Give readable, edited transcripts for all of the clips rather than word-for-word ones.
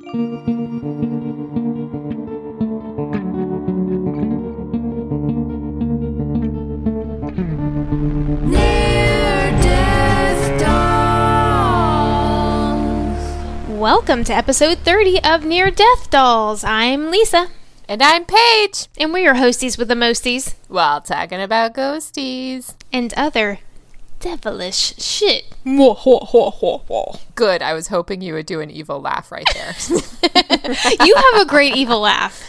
Welcome to episode 30 of Near Death Dolls. I'm Lisa. And I'm Paige. And we're your hosties with the mosties. While talking about ghosties. And other devilish shit. Good. I was hoping you would do an evil laugh right there. You have a great evil laugh.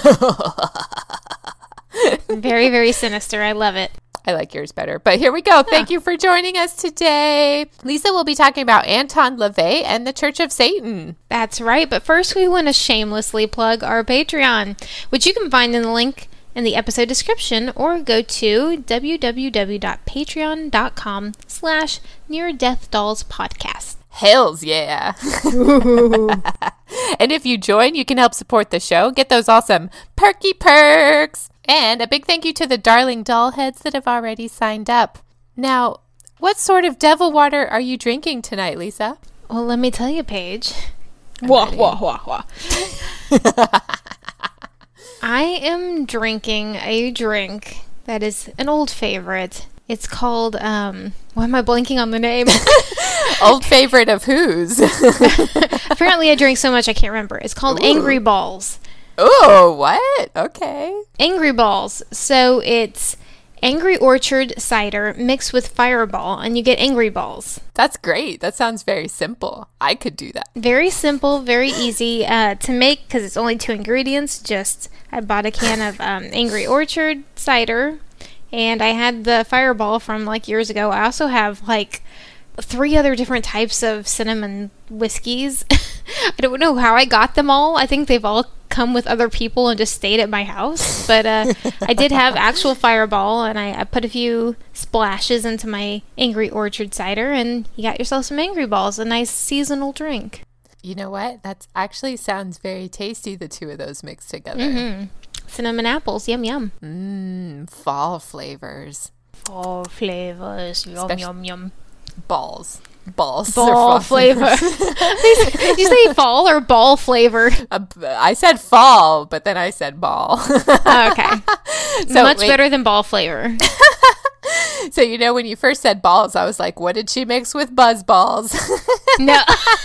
Very, very sinister. I love it. I like yours better. But here we go. Thank you for joining us today. Lisa will be talking about Anton LaVey and the Church of Satan. That's right. But first, we want to shamelessly plug our Patreon, which you can find in the link in the episode description, or go to www.patreon.com/NearDeathDollsPodcast. Hells yeah. And if you join, you can help support the show. Get those awesome perky perks. And a big thank you to the darling doll heads that have already signed up. Now, what sort of devil water are you drinking tonight, Lisa? Well, let me tell you, Paige. Wah. I am drinking a drink that is an old favorite. It's called, why am I blanking on the name? Old favorite of whose? Apparently I drink so much I can't remember. It's called Angry Balls. Oh, what? Okay. Angry Balls. So it's Angry Orchard cider mixed with Fireball, and you get Angry Balls. That's great. That sounds very simple. I could do that. Very simple, very easy to make because it's only 2 ingredients. I bought a can of Angry Orchard cider, and I had the Fireball from years ago. I also have 3 other different types of cinnamon whiskeys. I don't know how I got them all. I think they've all come with other people and just stayed at my house. But I did have actual Fireball, and I put a few splashes into my Angry Orchard cider, and you got yourself some Angry Balls, a nice seasonal drink. You know what? That actually sounds very tasty, the 2 of those mixed together. Mm-hmm. Cinnamon apples, yum yum. Fall flavors. Fall flavors, yum yum yum. Balls. Ball flavor. Did you say fall or ball flavor? I said fall, but then I said ball. Okay. So much better than ball flavor. So, when you first said balls, I was like, what did she mix with buzz balls? No.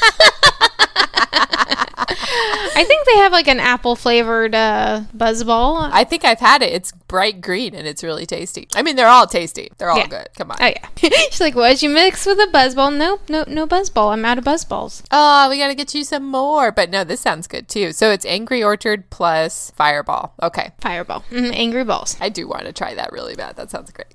I think they have an apple flavored buzz ball. I think I've had it. It's bright green and it's really tasty. I mean, they're all tasty. They're all good. Come on. Oh yeah. She's like, what did you mix with a buzz ball? Nope, no buzz ball. I'm out of buzz balls. Oh, we got to get you some more. But no, this sounds good too. So it's Angry Orchard plus Fireball. Okay. Fireball. Angry Balls. I do want to try that really bad. That sounds great.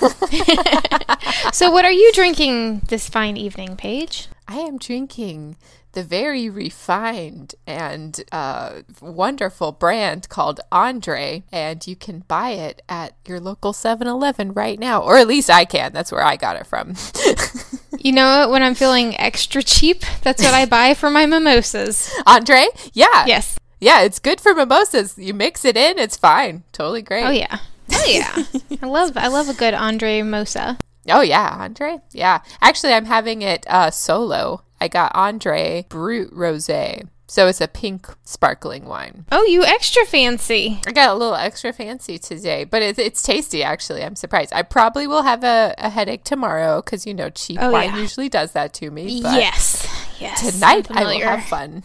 So what are you drinking this fine evening, Paige? I am drinking the very refined and wonderful brand called Andre, and you can buy it at your local 7-Eleven right now, or at least I can. That's where I got it from. You know what? When I'm feeling extra cheap, that's what I buy for my mimosas. Andre? Yeah. Yes. Yeah, it's good for mimosas. You mix it in, it's fine. Totally great. Oh yeah. Oh yeah. I love a good Andre mimosa. Oh yeah, Andre? Yeah. Actually, I'm having it solo. I got Andre Brut Rosé. So it's a pink sparkling wine. Oh, you extra fancy. I got a little extra fancy today, but it's tasty, actually. I'm surprised. I probably will have a headache tomorrow because, cheap wine usually does that to me. But yes. Tonight I will have fun.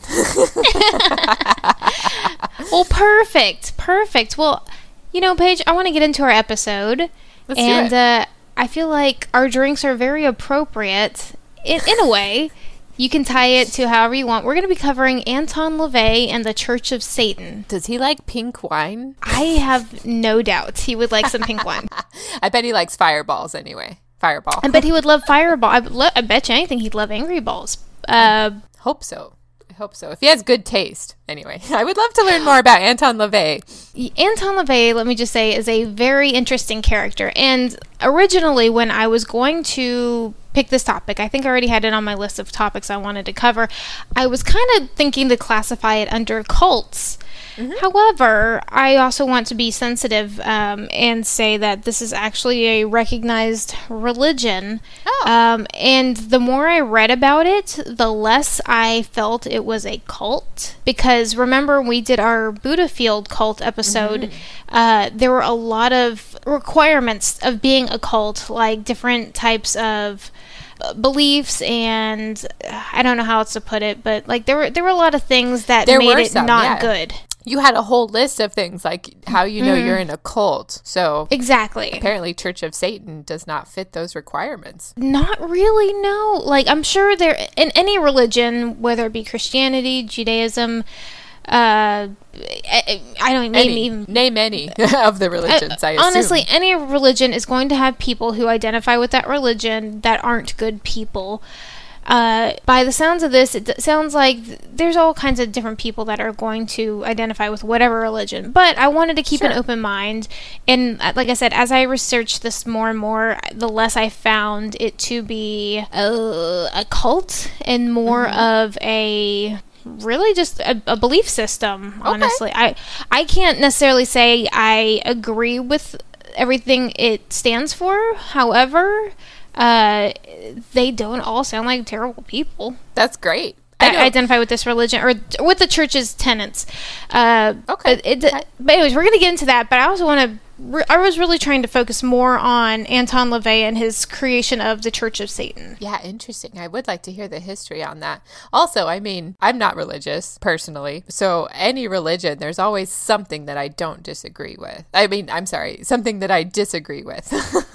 Well, perfect. Well, Paige, I want to get into our episode. Let's do it. I feel like our drinks are very appropriate in a way. You can tie it to however you want. We're going to be covering Anton LaVey and the Church of Satan. Does he like pink wine? I have no doubt he would like some pink wine. I bet he likes Fireballs anyway. Fireball. I bet he would love Fireball. I bet you anything he'd love Angry Balls. Hope so. If he has good taste. Anyway, I would love to learn more about Anton LaVey. Anton LaVey, let me just say, is a very interesting character. And originally, when I was going to pick this topic. I think I already had it on my list of topics I wanted to cover. I was kind of thinking to classify it under cults. However, I also want to be sensitive and say that this is actually a recognized religion. And the more I read about it, the less I felt it was a cult. Because remember, we did our Buddha Field cult episode. There were a lot of requirements of being a cult, like different types of beliefs, and I don't know how else to put it, but like there were a lot of things that made it not good. You had a whole list of things, like how you know you're in a cult. So exactly. Apparently Church of Satan does not fit those requirements. Not really, no. Like, I'm sure there, in any religion, whether it be Christianity, Judaism, I don't name any of the religions, I assume. Honestly, any religion is going to have people who identify with that religion that aren't good people. By the sounds of this, it sounds like there's all kinds of different people that are going to identify with whatever religion. But I wanted to keep an open mind. And like I said, as I researched this more and more, the less I found it to be a cult and more of a... really just a belief system, honestly. I can't necessarily say I agree with everything it stands for. However, they don't all sound like terrible people. That's great. That identify with this religion or with the church's tenets. But anyways, we're going to get into that. But I also want to... I was really trying to focus more on Anton LaVey and his creation of the Church of Satan. Yeah, interesting. I would like to hear the history on that. Also, I mean, I'm not religious, personally. So any religion, there's always something that I don't disagree with. I mean, I'm sorry, something that I disagree with.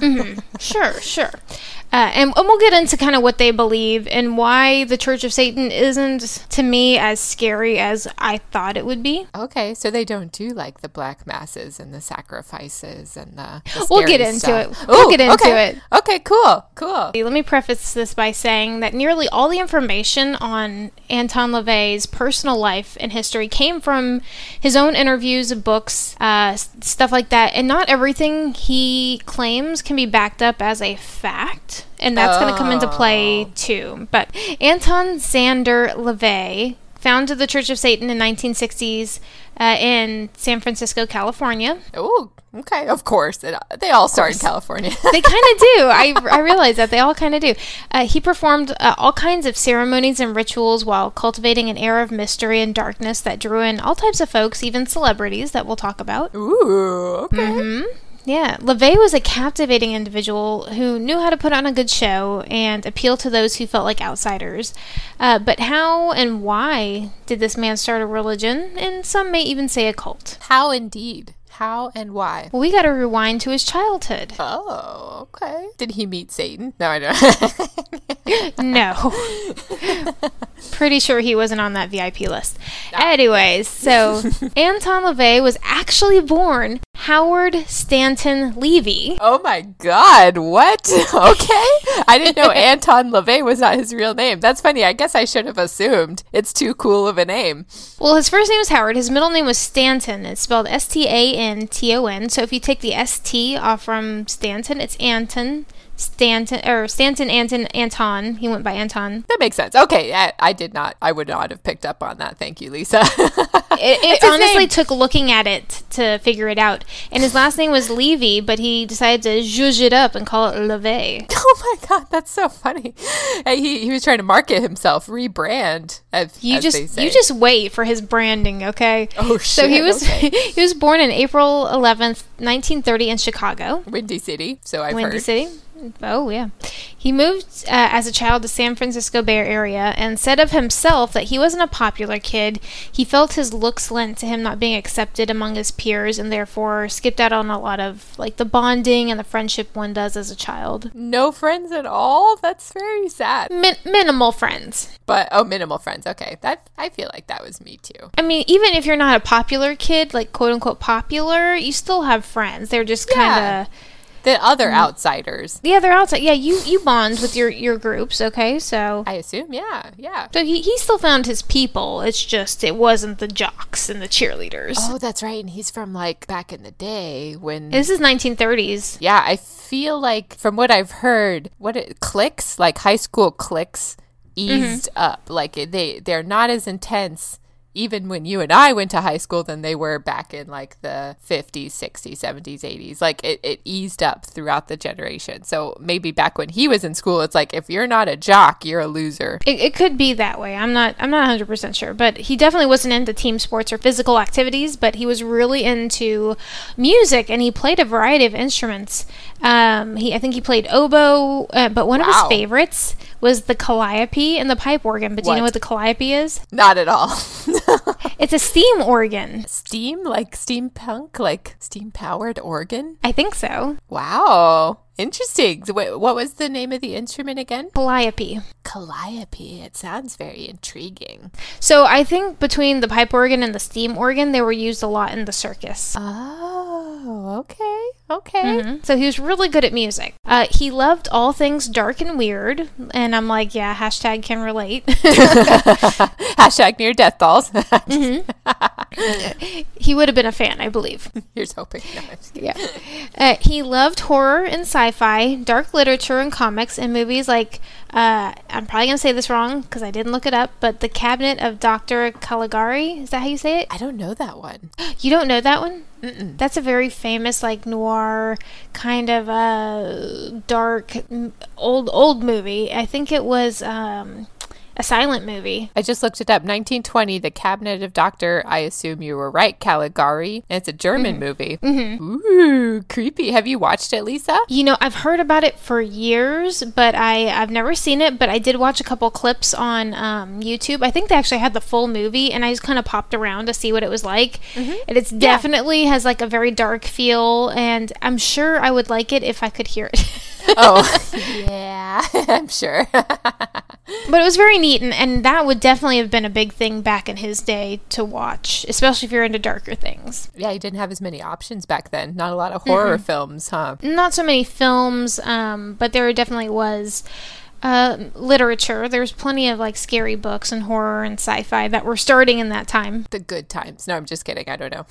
Sure. And we'll get into kind of what they believe and why the Church of Satan isn't, to me, as scary as I thought it would be. Okay, so they don't do like the black masses and the sacrifices and the we'll get into it. We'll get into it. Okay, cool. Let me preface this by saying that nearly all the information on Anton LaVey's personal life and history came from his own interviews, books, stuff like that, and not everything he claims can be backed up as a fact. And that's going to come into play too. But Anton Szandor LaVey founded the Church of Satan in 1960s in San Francisco, California. Oh, okay. Of course. They all start in California. They kind of do. I realize that. They all kind of do. He performed all kinds of ceremonies and rituals while cultivating an air of mystery and darkness that drew in all types of folks, even celebrities that we'll talk about. Ooh, okay. Yeah, LaVey was a captivating individual who knew how to put on a good show and appeal to those who felt like outsiders. But how and why did this man start a religion? And some may even say a cult. How indeed? How and why? Well, we got to rewind to his childhood. Oh, okay. Did he meet Satan? No, I don't. No. Pretty sure he wasn't on that VIP list. Anyways, so Anton LaVey was actually born Howard Stanton Levy. Oh my God, what? Okay. I didn't know Anton LaVey was not his real name. That's funny. I guess I should have assumed. It's too cool of a name. Well, his first name was Howard. His middle name was Stanton. It's spelled Stanton. So if you take the ST off from Stanton, it's Anton. Anton. He went by Anton. That makes sense. Okay, I would not have picked up on that. Thank you, Lisa. It honestly took looking at it to figure it out. And his last name was Levy, but he decided to zhuzh it up and call it LaVey. Oh my God, that's so funny. He was trying to market himself, rebrand, as they say. You just wait for his branding, okay? Oh shit. So he was born on April 11th, 1930 in Chicago. Windy City, so I've heard. Windy City. Oh, yeah. He moved as a child to San Francisco Bay Area and said of himself that he wasn't a popular kid. He felt his looks lent to him not being accepted among his peers and therefore skipped out on a lot of like the bonding and the friendship one does as a child. No friends at all? That's very sad. Minimal friends. Minimal friends. Okay. I feel like that was me too. I mean, even if you're not a popular kid, like quote unquote popular, you still have friends. They're just kind of... The other outsiders. The other outside, yeah, you bond with your groups, okay? So I assume, yeah. So he still found his people. It's just it wasn't the jocks and the cheerleaders. Oh, that's right. And he's from like back in the day when This is 1930s. Yeah, I feel like from what I've heard, cliques, like high school cliques eased up. Like they're not as intense even when you and I went to high school than they were back in like the 50s, 60s, 70s, 80s. Like it eased up throughout the generation. So maybe back when he was in school, it's like if you're not a jock, you're a loser. It could be that way. I'm not 100% sure, but he definitely wasn't into team sports or physical activities, but he was really into music and he played a variety of instruments. I think he played oboe, but one of his favorites was the calliope and the pipe organ. But do you know what the calliope is? Not at all. It's a steam organ. Steam? Like steampunk? Like steam-powered organ? I think so. Wow. Interesting. So wait, what was the name of the instrument again? Calliope. Calliope. It sounds very intriguing. So I think between the pipe organ and the steam organ, they were used a lot in the circus. Oh, okay. So he was really good at music. He loved all things dark and weird. And I'm like, yeah, hashtag can relate. Hashtag near death dolls. He would have been a fan, I believe. Here's hoping. No, I'm just kidding. Yeah. He loved horror and sci-fi, dark literature and comics, and movies like, I'm probably going to say this wrong because I didn't look it up, but The Cabinet of Dr. Caligari. Is that how you say it? I don't know that one. You don't know that one? Mm-mm. That's a very famous, like, noir kind of dark, old movie. I think it was a silent movie. I just looked it up. 1920, The Cabinet of Dr. I assume you were right, Caligari. And it's a German movie. Ooh, creepy. Have you watched it, Lisa? You know, I've heard about it for years, but I've never seen it. But I did watch a couple clips on YouTube. I think they actually had the full movie, and I just kind of popped around to see what it was like. And it's definitely has like a very dark feel, and I'm sure I would like it if I could hear it. Oh, yeah, I'm sure. But it was very neat, and that would definitely have been a big thing back in his day to watch, especially if you're into darker things. Yeah, he didn't have as many options back then. Not a lot of horror films, huh? Not so many films, but there definitely was literature. There's plenty of like scary books and horror and sci-fi that were starting in that time. The good times. No, I'm just kidding. I don't know.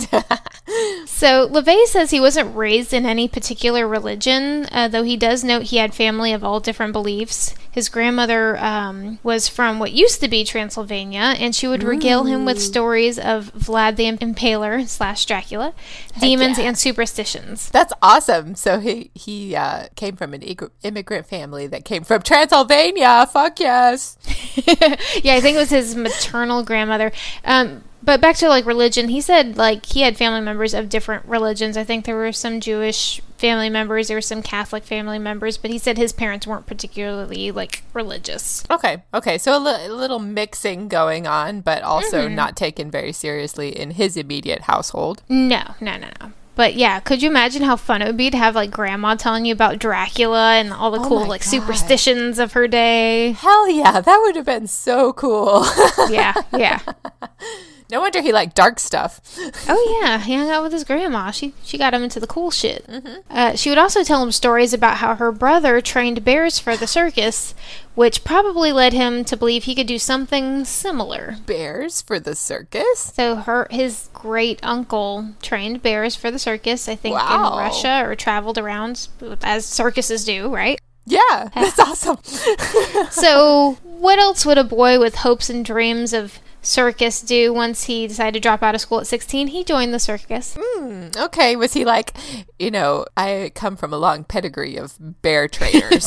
So LaVey says he wasn't raised in any particular religion, though he does note he had family of all different beliefs. His grandmother was from what used to be Transylvania, and she would regale him with stories of Vlad the Impaler / Dracula, demons, and superstitions. That's awesome. So he came from an immigrant family that came from Transylvania. Fuck yes. Yeah, I think it was his maternal grandmother. But back to like religion, he said like he had family members of different religions. I think there were some Jewish family members, there were some Catholic family members, but he said his parents weren't particularly like religious. Okay. So a little mixing going on, but also not taken very seriously in his immediate household. No. But yeah, could you imagine how fun it would be to have like grandma telling you about Dracula and all the cool like superstitions of her day? Hell yeah, that would have been so cool. Yeah. No wonder he liked dark stuff. Oh yeah, he hung out with his grandma. She got him into the cool shit. She would also tell him stories about how her brother trained bears for the circus, which probably led him to believe he could do something similar. Bears for the circus? So his great uncle trained bears for the circus, I think in Russia, or traveled around as circuses do, right? Yeah, that's awesome. So what else would a boy with hopes and dreams of circus do once he decided to drop out of school at 16? He joined the circus. Okay. Was he like, I come from a long pedigree of bear trainers.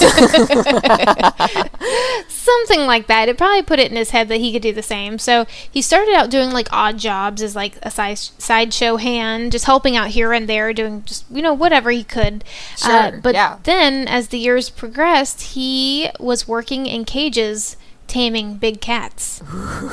Something like that. It probably put it in his head that he could do the same. So he started out doing like odd jobs as like a sideshow hand, just helping out here and there, doing just, whatever he could. Sure. But then as the years progressed, he was working in cages taming big cats.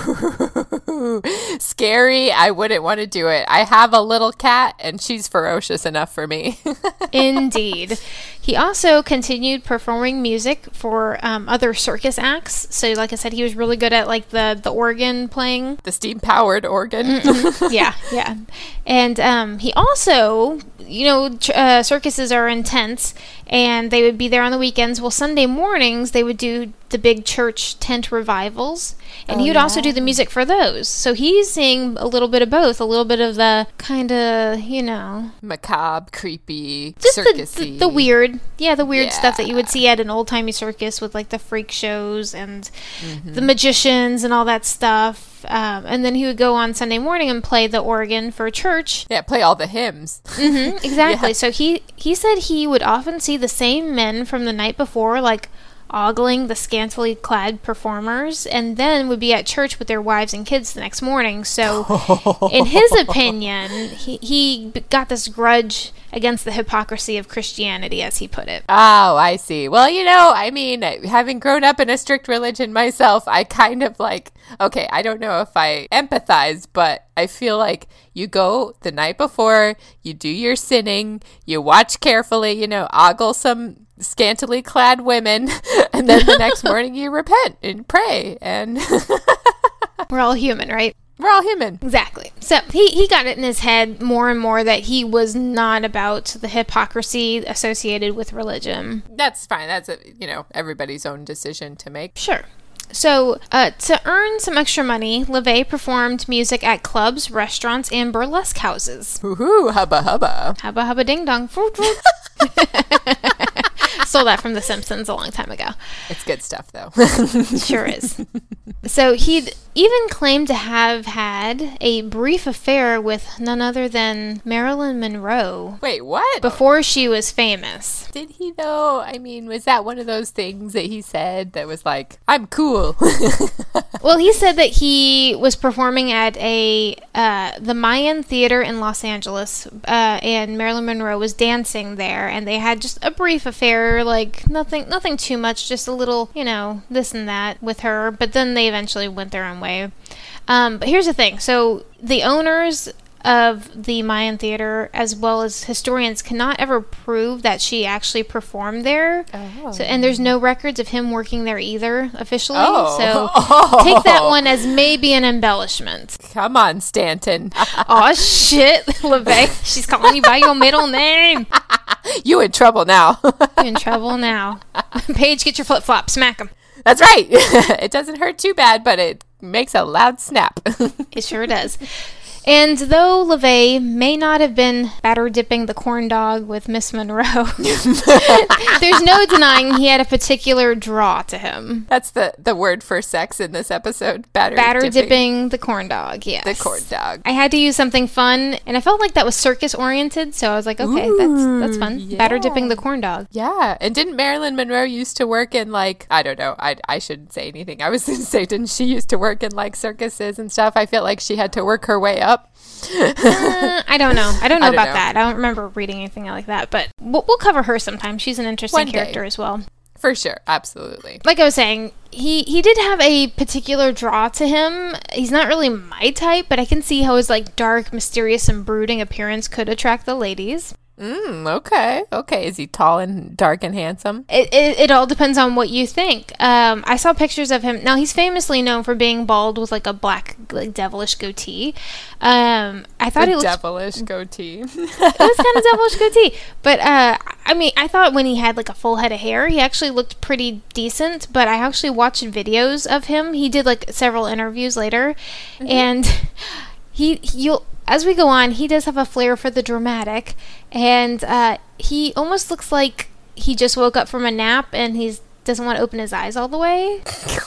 Scary. I wouldn't want to do it. I have a little cat, and she's ferocious enough for me. Indeed. He also continued performing music for other circus acts. So, like I said, he was really good at like the organ playing. The steam-powered organ. Yeah. And he also, circuses are intense, and they would be there on the weekends. Well, Sunday mornings, they would do the big church tent revivals, and he would also do the music for those. So he's seeing a little bit of both, a little bit of the kind of, macabre, creepy, just circusy. the weird, the weird stuff that you would see at an old-timey circus with like the freak shows and the magicians and all that stuff. And then he would go on Sunday morning and play the organ for church. Yeah, play all the hymns. Exactly. Yeah. So he said he would often see the same men from the night before, like ogling the scantily clad performers, and then would be at church with their wives and kids the next morning. So in his opinion, he got this grudge against the hypocrisy of Christianity, as he put it. Oh, I see. Well, having grown up in a strict religion myself, I kind of I don't know if I empathize, but I feel like you go the night before, you do your sinning, you watch carefully, ogle some scantily clad women, and then the next morning you repent and pray, and we're all human, right? We're all human. Exactly. So he got it in his head more and more that he was not about the hypocrisy associated with religion. That's fine. That's everybody's own decision to make. Sure. So, to earn some extra money, LaVey performed music at clubs, restaurants, and burlesque houses. Woohoo, hubba hubba. Hubba hubba ding dong. Stole that from The Simpsons a long time ago. It's good stuff, though. Sure is. So he'd even claimed to have had a brief affair with none other than Marilyn Monroe. Wait, what? Before she was famous. Did he, though? I mean, was that one of those things that he said that was like, I'm cool? Well, he said that he was performing at the Mayan Theater in Los Angeles, and Marilyn Monroe was dancing there, and they had just a brief affair, like nothing too much, just a little, this and that with her, but then they eventually went their own way. But here's the thing. So the owners of the Mayan Theater, as well as historians, cannot ever prove that she actually performed there. Oh. So, and there's no records of him working there either, officially. Oh. So take that one as maybe an embellishment. Come on, Stanton. Aw, shit, LaVey. She's calling you by your middle name. You in trouble now. You in trouble now. Paige, get your flip-flop. Smack him. That's right. It doesn't hurt too bad, but it makes a loud snap. It sure does. And though LaVey may not have been batter dipping the corn dog with Miss Monroe, there's no denying he had a particular draw to him. That's the word for sex in this episode. Batter dipping the corn dog, yes. The corn dog. I had to use something fun, and I felt like that was circus oriented, so I was like, okay, that's fun. Yeah. Batter dipping the corn dog. Yeah. And didn't Marilyn Monroe used to work in I don't know, I shouldn't say anything. I was going to say, didn't she used to work in circuses and stuff? I feel like she had to work her way up. I don't know. I don't know about that. I don't remember reading anything like that, but we'll cover her sometime. She's an interesting character as well. For sure. Absolutely. Like I was saying, he did have a particular draw to him. He's not really my type, but I can see how his dark, mysterious, and brooding appearance could attract the ladies. Okay. Is he tall and dark and handsome? It all depends on what you think. I saw pictures of him. Now, he's famously known for being bald with a black, devilish goatee. I thought he looked... devilish goatee. It was kind of devilish goatee. But, I thought when he had a full head of hair, he actually looked pretty decent. But I actually watched videos of him. He did, several interviews later. And you'll... As we go on, he does have a flair for the dramatic, and he almost looks like he just woke up from a nap and he doesn't want to open his eyes all the way.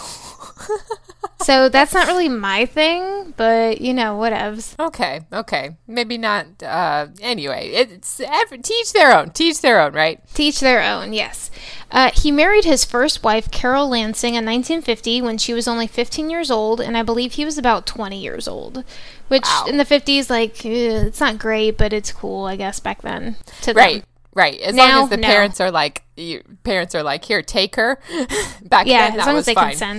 So that's not really my thing, but whatevs. Okay. Maybe not. Anyway, it's teach their own, right? Teach their own, yes. He married his first wife, Carol Lansing, in 1950 when she was only 15 years old, and I believe he was about 20 years old. Which, in the 50s, it's not great, but it's cool, I guess, back then. To them. Right. As long as the parents are here, take her. Back then, as long as they fine. consent.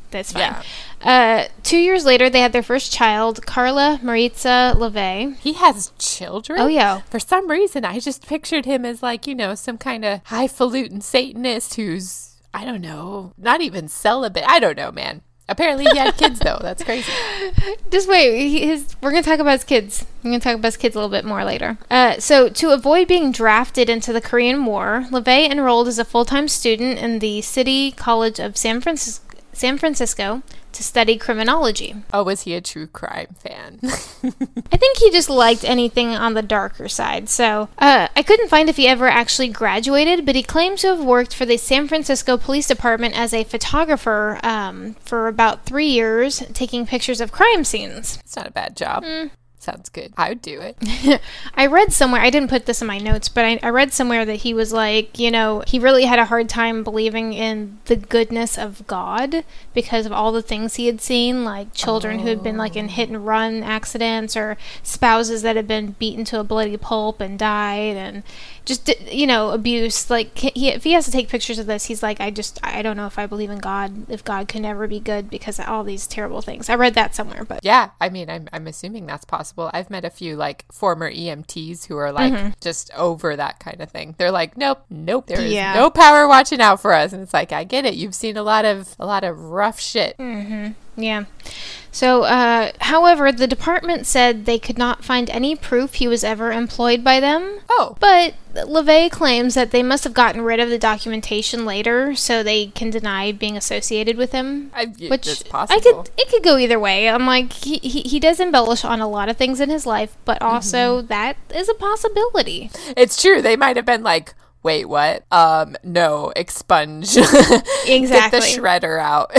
That's fine. 2 years later, they had their first child, Carla Maritza LaVey. He has children? Oh, yeah. For some reason, I just pictured him as like, some kind of highfalutin Satanist who's, I don't know, not even celibate. I don't know, man. Apparently he had kids, though. That's crazy. Just wait. We're going to talk about his kids. We're going to talk about his kids a little bit more later. So to avoid being drafted into the Korean War, LaVey enrolled as a full-time student in the City College of San Francisco to study criminology. Oh, was he a true crime fan? I think he just liked anything on the darker side. So I couldn't find if he ever actually graduated, but he claims to have worked for the San Francisco Police Department as a photographer for about 3 years, taking pictures of crime scenes. It's not a bad job. Sounds good. I would do it. I read somewhere, I didn't put this in my notes, but I read somewhere that he was like, he really had a hard time believing in the goodness of God because of all the things he had seen, like children who had been like in hit and run accidents or spouses that had been beaten to a bloody pulp and died, and just, abuse. Like, if he has to take pictures of this, he's like, I don't know if I believe in God, if God can never be good because of all these terrible things. I read that somewhere, but yeah, I mean, I'm assuming that's possible. I've met a few like former EMTs who are like just over that kind of thing. They're like, nope, there is no power watching out for us, and it's like, I get it. You've seen a lot of rough shit. Yeah. So, however, the department said they could not find any proof he was ever employed by them. Oh. But LaVey claims that they must have gotten rid of the documentation later, so they can deny being associated with him. Which is possible. It could go either way. I'm like, he does embellish on a lot of things in his life, but also that is a possibility. It's true. They might have been like, wait, what? No, expunge. Exactly. Get the shredder out.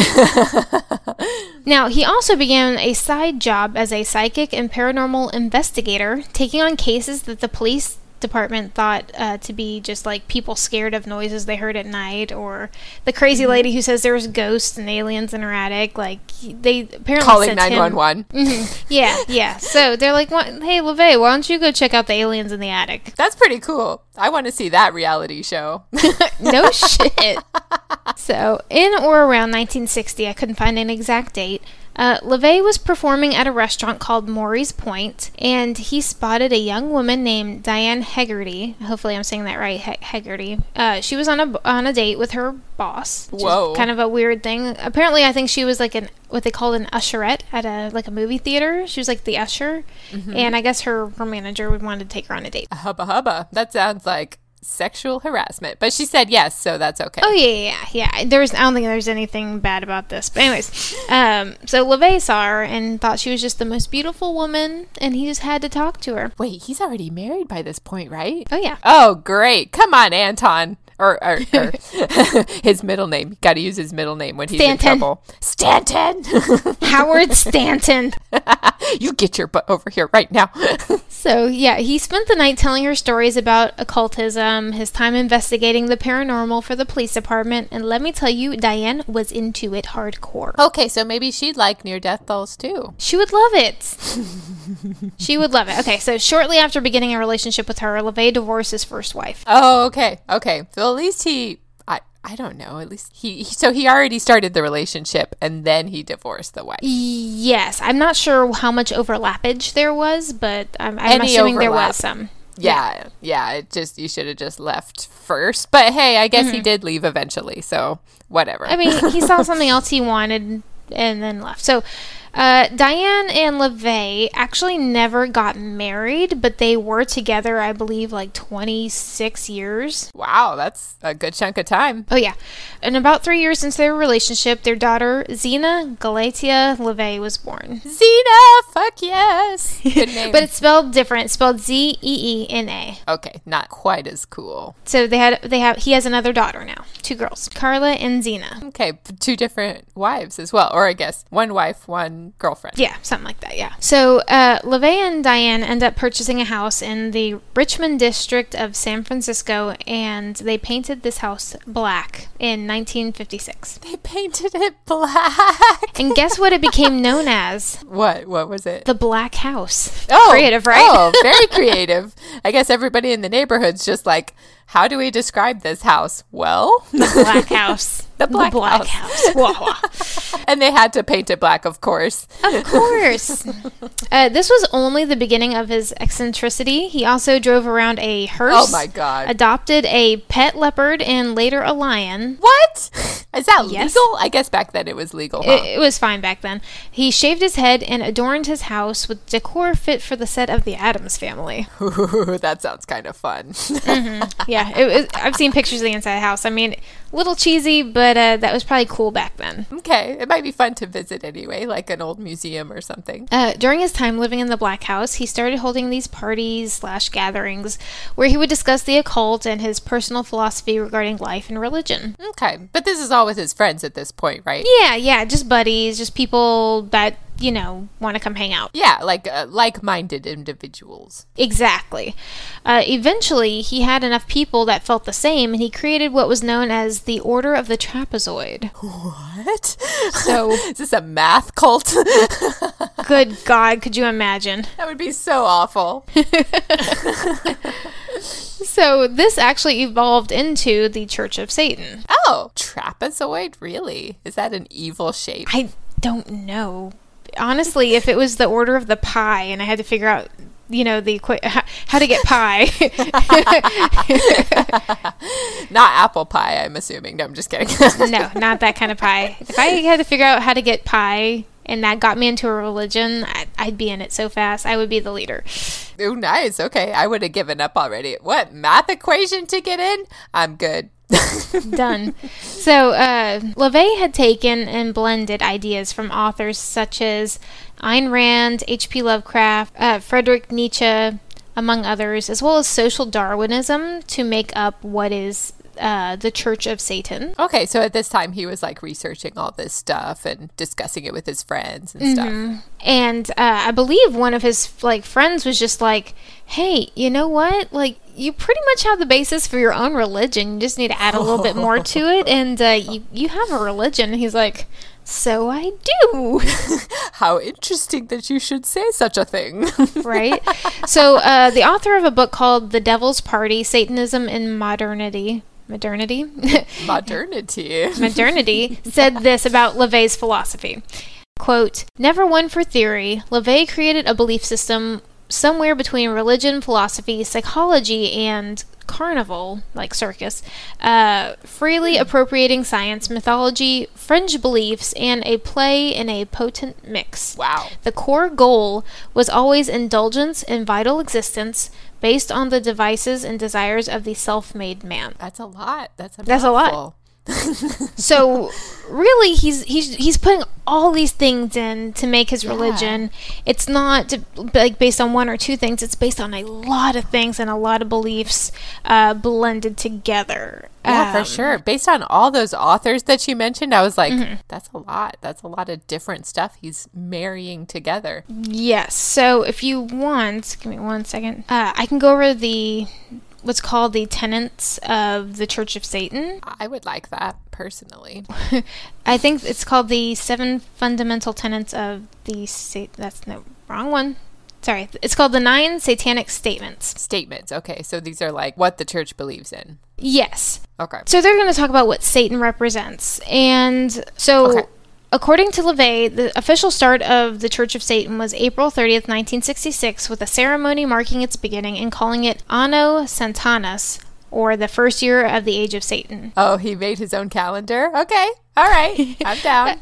Now, he also began a side job as a psychic and paranormal investigator, taking on cases that the police department thought to be just like people scared of noises they heard at night, or the crazy lady who says there was ghosts and aliens in her attic. Like, they apparently calling 911. Yeah. So they're like, hey, LaVey, why don't you go check out the aliens in the attic? That's pretty cool. I want to see that reality show. No shit. So, in or around 1960, I couldn't find an exact date, LaVey was performing at a restaurant called Maury's Point, and he spotted a young woman named Diane Hegarty. Hopefully I'm saying that right, Hegarty. She was on a date with her boss. Whoa. Kind of a weird thing. Apparently, I think she was like what they called an usherette at a movie theater. She was like the usher, and I guess her manager would want to take her on a date. Hubba hubba. That sounds like sexual harassment, but she said yes, so that's okay. Oh yeah. I don't think there's anything bad about this, but anyways, so LaVey saw her and thought she was just the most beautiful woman, and he just had to talk to her. Wait, he's already married by this point, right? Oh yeah. Oh great, come on, Anton. Or his middle name. Got to use his middle name when he's in trouble. Stanton. Howard Stanton. You get your butt over here right now. So, yeah, he spent the night telling her stories about occultism, his time investigating the paranormal for the police department, and let me tell you, Diane was into it hardcore. Okay, so maybe she'd like near-death dolls too. She would love it. She would love it. Okay, so shortly after beginning a relationship with her, LaVey divorced his first wife. Oh, okay. So at least I don't know. At least he already started the relationship and then he divorced the wife. Yes, I'm not sure how much overlappage there was, but I'm assuming there was some. Yeah. It just, you should have just left first. But hey, I guess he did leave eventually, so whatever. I mean, he saw something else he wanted and then left. So Diane and LaVey actually never got married, but they were together, I believe, like 26 years. Wow, that's a good chunk of time. Oh, yeah. And about 3 years into their relationship, their daughter, Zena Galatia LaVey, was born. Zena! Fuck yes! Good name. But it's spelled different. It's spelled Zeena. Okay, not quite as cool. So he has another daughter now. 2 girls, Carla and Zena. Okay, 2 different wives as well. Or I guess one wife, one girlfriend. Yeah, something like that, yeah. So, LaVey and Diane end up purchasing a house in the Richmond district of San Francisco, and they painted this house black in 1956. They painted it black? And guess what it became known as? What was it? The Black House. Oh! Creative, right? Oh, very creative. I guess everybody in the neighborhood's just like, how do we describe this house? Well, the Black House. The Black House. Wah, wah. And they had to paint it black, of course. Of course. This was only the beginning of his eccentricity. He also drove around a hearse. Oh my God. Adopted a pet leopard and later a lion. What? Is that Yes. legal? I guess back then it was legal, huh? It was fine back then. He shaved his head and adorned his house with decor fit for the set of The Addams Family. Ooh, that sounds kind of fun. Yeah, I've seen pictures of the inside of the house. I mean, a little cheesy, but that was probably cool back then. Okay, it might be fun to visit anyway, like an old museum or something. During his time living in the Black House, he started holding these parties/gatherings where he would discuss the occult and his personal philosophy regarding life and religion. Okay, but this is all with his friends at this point, right? Yeah, just buddies, just people that, want to come hang out. Yeah, like like-minded individuals. Exactly. Eventually, he had enough people that felt the same, and he created what was known as the Order of the Trapezoid. What? So, Is this a math cult? good God, could you imagine? That would be so awful. So, this actually evolved into the Church of Satan. Oh, trapezoid? Really? Is that an evil shape? I don't know. Honestly, if it was the Order of the Pie and I had to figure out, how to get pie. Not apple pie, I'm assuming. No, I'm just kidding. No, not that kind of pie. If I had to figure out how to get pie and that got me into a religion, I'd be in it so fast. I would be the leader. Oh, nice. Okay, I would have given up already. What, math equation to get in? I'm good. Done. So, LaVey had taken and blended ideas from authors such as Ayn Rand, H.P. Lovecraft, Friedrich Nietzsche, among others, as well as social Darwinism to make up what is the Church of Satan. Okay, so at this time he was like researching all this stuff and discussing it with his friends and stuff. And I believe one of his friends was just like, hey, you know what? You pretty much have the basis for your own religion. You just need to add a little bit more to it, and you have a religion. And he's like, so I do. How interesting that you should say such a thing. Right? So the author of a book called The Devil's Party, Satanism in Modernity, said this about LaVey's philosophy. Quote, never one for theory, LaVey created a belief system somewhere between religion, philosophy, psychology, and carnival, like circus, freely appropriating science, mythology, fringe beliefs, and a play in a potent mix. Wow. The core goal was always indulgence in vital existence based on the devices and desires of the self-made man. That's a lot. That's a That's a lot. mouthful. So really he's putting all these things in to make his religion. It's not based on one or two things. It's based on a lot of things and a lot of beliefs blended together. Yeah, for sure. Based on all those authors that you mentioned, I was like, that's a lot. That's a lot of different stuff he's marrying together. Yes. So if you want, give me 1 second. I can go over what's called the tenets of the Church of Satan. I would like that, personally. I think it's called the 7 fundamental tenets of the that's no, wrong one. Sorry. It's called the 9 satanic statements. Statements. Okay, so these are like what the church believes in. Yes. Okay. So they're going to talk about what Satan represents. And so according to LaVey, the official start of the Church of Satan was April 30th, 1966, with a ceremony marking its beginning and calling it Anno Santanus, or the first year of the Age of Satan. Oh, he made his own calendar? Okay. All right. I'm down.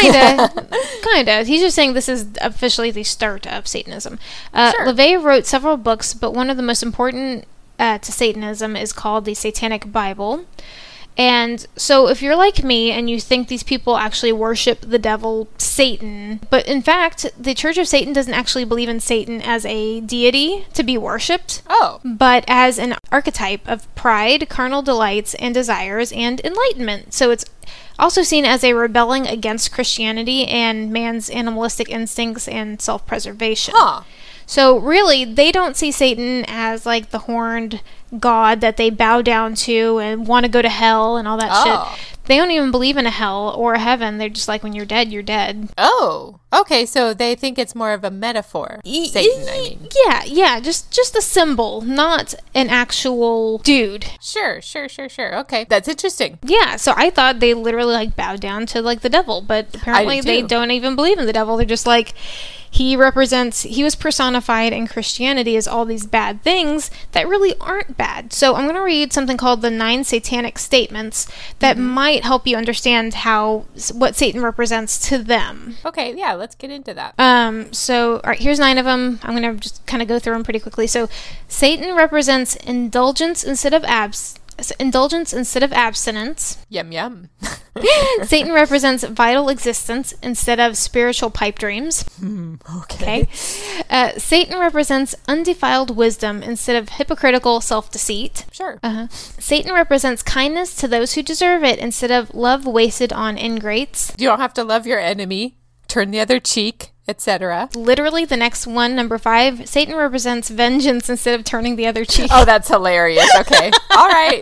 Kinda. He's just saying this is officially the start of Satanism. Sure. LaVey wrote several books, but one of the most important to Satanism is called the Satanic Bible. And so if you're like me and you think these people actually worship the devil, Satan, but in fact, the Church of Satan doesn't actually believe in Satan as a deity to be worshipped, but as an archetype of pride, carnal delights and desires, and enlightenment. So it's also seen as a rebelling against Christianity and man's animalistic instincts and self-preservation. So really, they don't see Satan as the horned god that they bow down to and want to go to hell and all that shit. They don't even believe in a hell or a heaven. They're just like, when you're dead, you're dead. Oh, okay. So they think it's more of a metaphor. Satan, I mean. Yeah. Just a symbol, not an actual dude. Sure. Okay. That's interesting. Yeah, so I thought they literally like bowed down to like the devil, but apparently they don't even believe in the devil. They're just like, he was personified in Christianity as all these bad things that really aren't bad. So I'm going to read something called the 9 Satanic Statements that might help you understand what Satan represents to them. Okay, yeah, let's get into that. So, all right, here's 9 of them. I'm going to just kind of go through them pretty quickly. So, Satan represents indulgence instead of abstinence. Yum, yum. Satan represents vital existence instead of spiritual pipe dreams. Okay. Satan represents undefiled wisdom instead of hypocritical self-deceit. Sure. Satan represents kindness to those who deserve it instead of love wasted on ingrates. You don't have to love your enemy. Turn the other cheek, etc. Literally, the next one, number 5, Satan represents vengeance instead of turning the other cheek. Oh, that's hilarious. Okay. All right.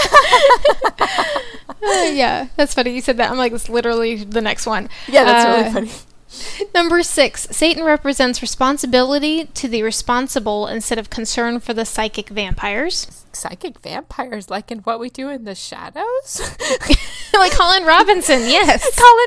Yeah, that's funny. You said that. I'm like, it's literally the next one. Yeah, that's really funny. Number 6, Satan represents responsibility to the responsible instead of concern for the psychic vampires. Psychic vampires, like in What We Do in the Shadows? Like Colin Robinson, yes.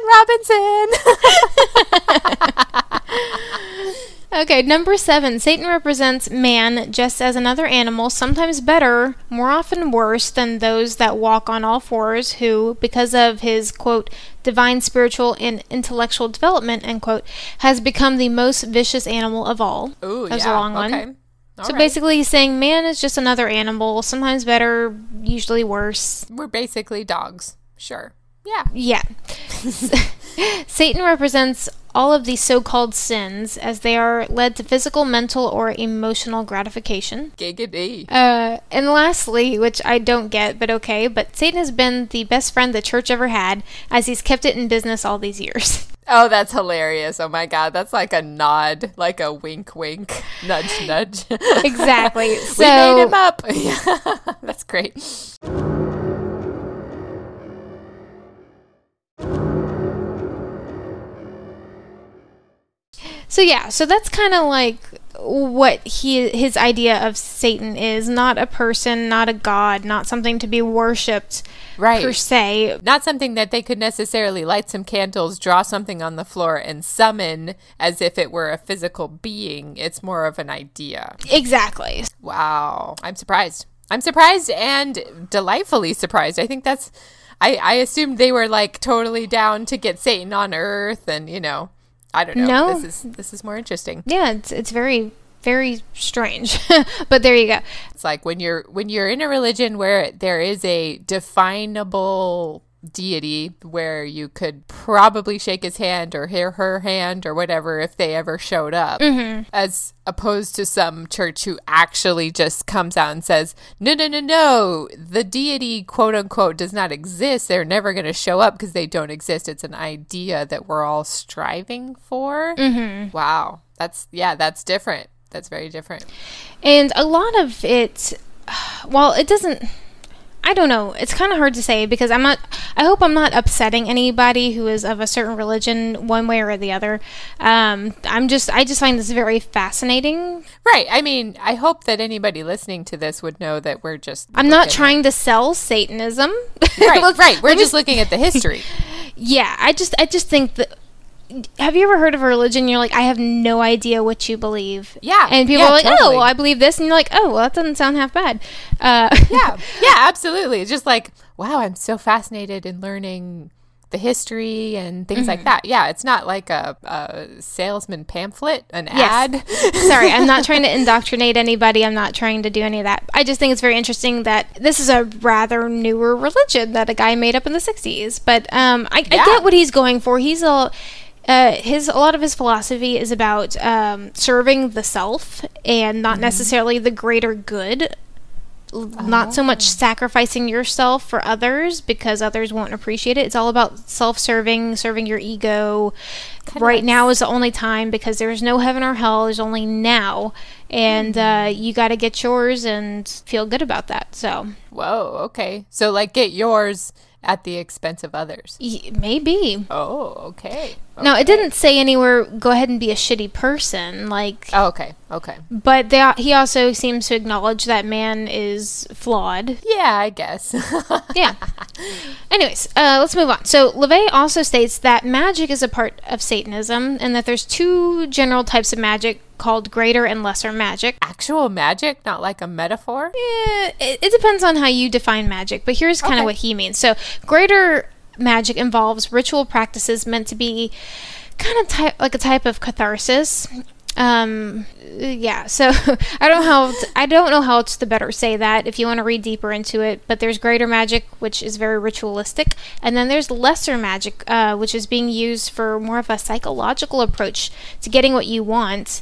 Colin Robinson! Okay, number 7, Satan represents man just as another animal, sometimes better, more often worse than those that walk on all fours, who, because of his, quote, divine spiritual and intellectual development, end quote, has become the most vicious animal of all. Ooh, That was yeah. a long one. Okay. So basically he's saying man is just another animal, sometimes better, usually worse. We're basically dogs. Sure. Yeah. Yeah. Satan represents all of these so-called sins as they are led to physical, mental, or emotional gratification. Giggity. And lastly, which I don't get, but okay, but Satan has been the best friend the church ever had as he's kept it in business all these years. Oh, that's hilarious. Oh my God. That's like a nod, like a wink, wink, nudge, nudge. Exactly. So, we made him up. Yeah. That's great. So yeah, so that's kind of like what his idea of Satan is. Not a person, not a god, not something to be worshipped, right, per se. Not something that they could necessarily light some candles, draw something on the floor, and summon as if it were a physical being. It's more of an idea. Exactly. Wow. I'm surprised. I'm surprised and delightfully surprised. I think that's... I assumed they were like totally down to get Satan on Earth and, you know... I don't know. No. This is more interesting. Yeah, it's very, very strange. But there you go. It's like when you're in a religion where there is a definable deity where you could probably shake his hand or hear her hand or whatever if they ever showed up, as opposed to some church who actually just comes out and says, no, the deity, quote unquote, does not exist. They're never going to show up because they don't exist. It's an idea that we're all striving for. Wow. That's different. That's very different. And a lot of it, well, it doesn't... I don't know. It's kind of hard to say because I hope I'm not upsetting anybody who is of a certain religion one way or the other. I just find this very fascinating. Right. I mean, I hope that anybody listening to this would know that we're just... I'm not trying to sell Satanism. Right. We're just looking at the history. Yeah. I just think that... Have you ever heard of a religion? You're like, I have no idea what you believe. Yeah. And people are like, totally. oh, well, I believe this. And you're like, oh, well, that doesn't sound half bad. Yeah, absolutely. It's just like, wow, I'm so fascinated in learning the history and things like that. Yeah, it's not like a salesman pamphlet, an ad. Sorry, I'm not trying to indoctrinate anybody. I'm not trying to do any of that. I just think it's very interesting that this is a rather newer religion that a guy made up in the 60s. But I get what he's going for. He's a lot of his philosophy is about serving the self and not necessarily the greater good. Not so much sacrificing yourself for others because others won't appreciate it. It's all about self-serving, serving your ego. Right now is the only time because there's no heaven or hell. There's only now. And you got to get yours and feel good about that. So. Whoa, okay. So like get yours at the expense of others. Maybe. Oh, okay. No, it didn't say anywhere, go ahead and be a shitty person. Like, oh, okay. Okay. But he also seems to acknowledge that man is flawed. Yeah, I guess. Yeah. Anyways, let's move on. So LaVey also states that magic is a part of Satanism and that there's two general types of magic called greater and lesser magic. Actual magic, not like a metaphor? Yeah, it depends on how you define magic, but here's kind of what he means. So greater magic involves ritual practices meant to be kind of like a type of catharsis. Yeah, so I don't know how else to better say that if you want to read deeper into it, but there's greater magic, which is very ritualistic, and then there's lesser magic, which is being used for more of a psychological approach to getting what you want.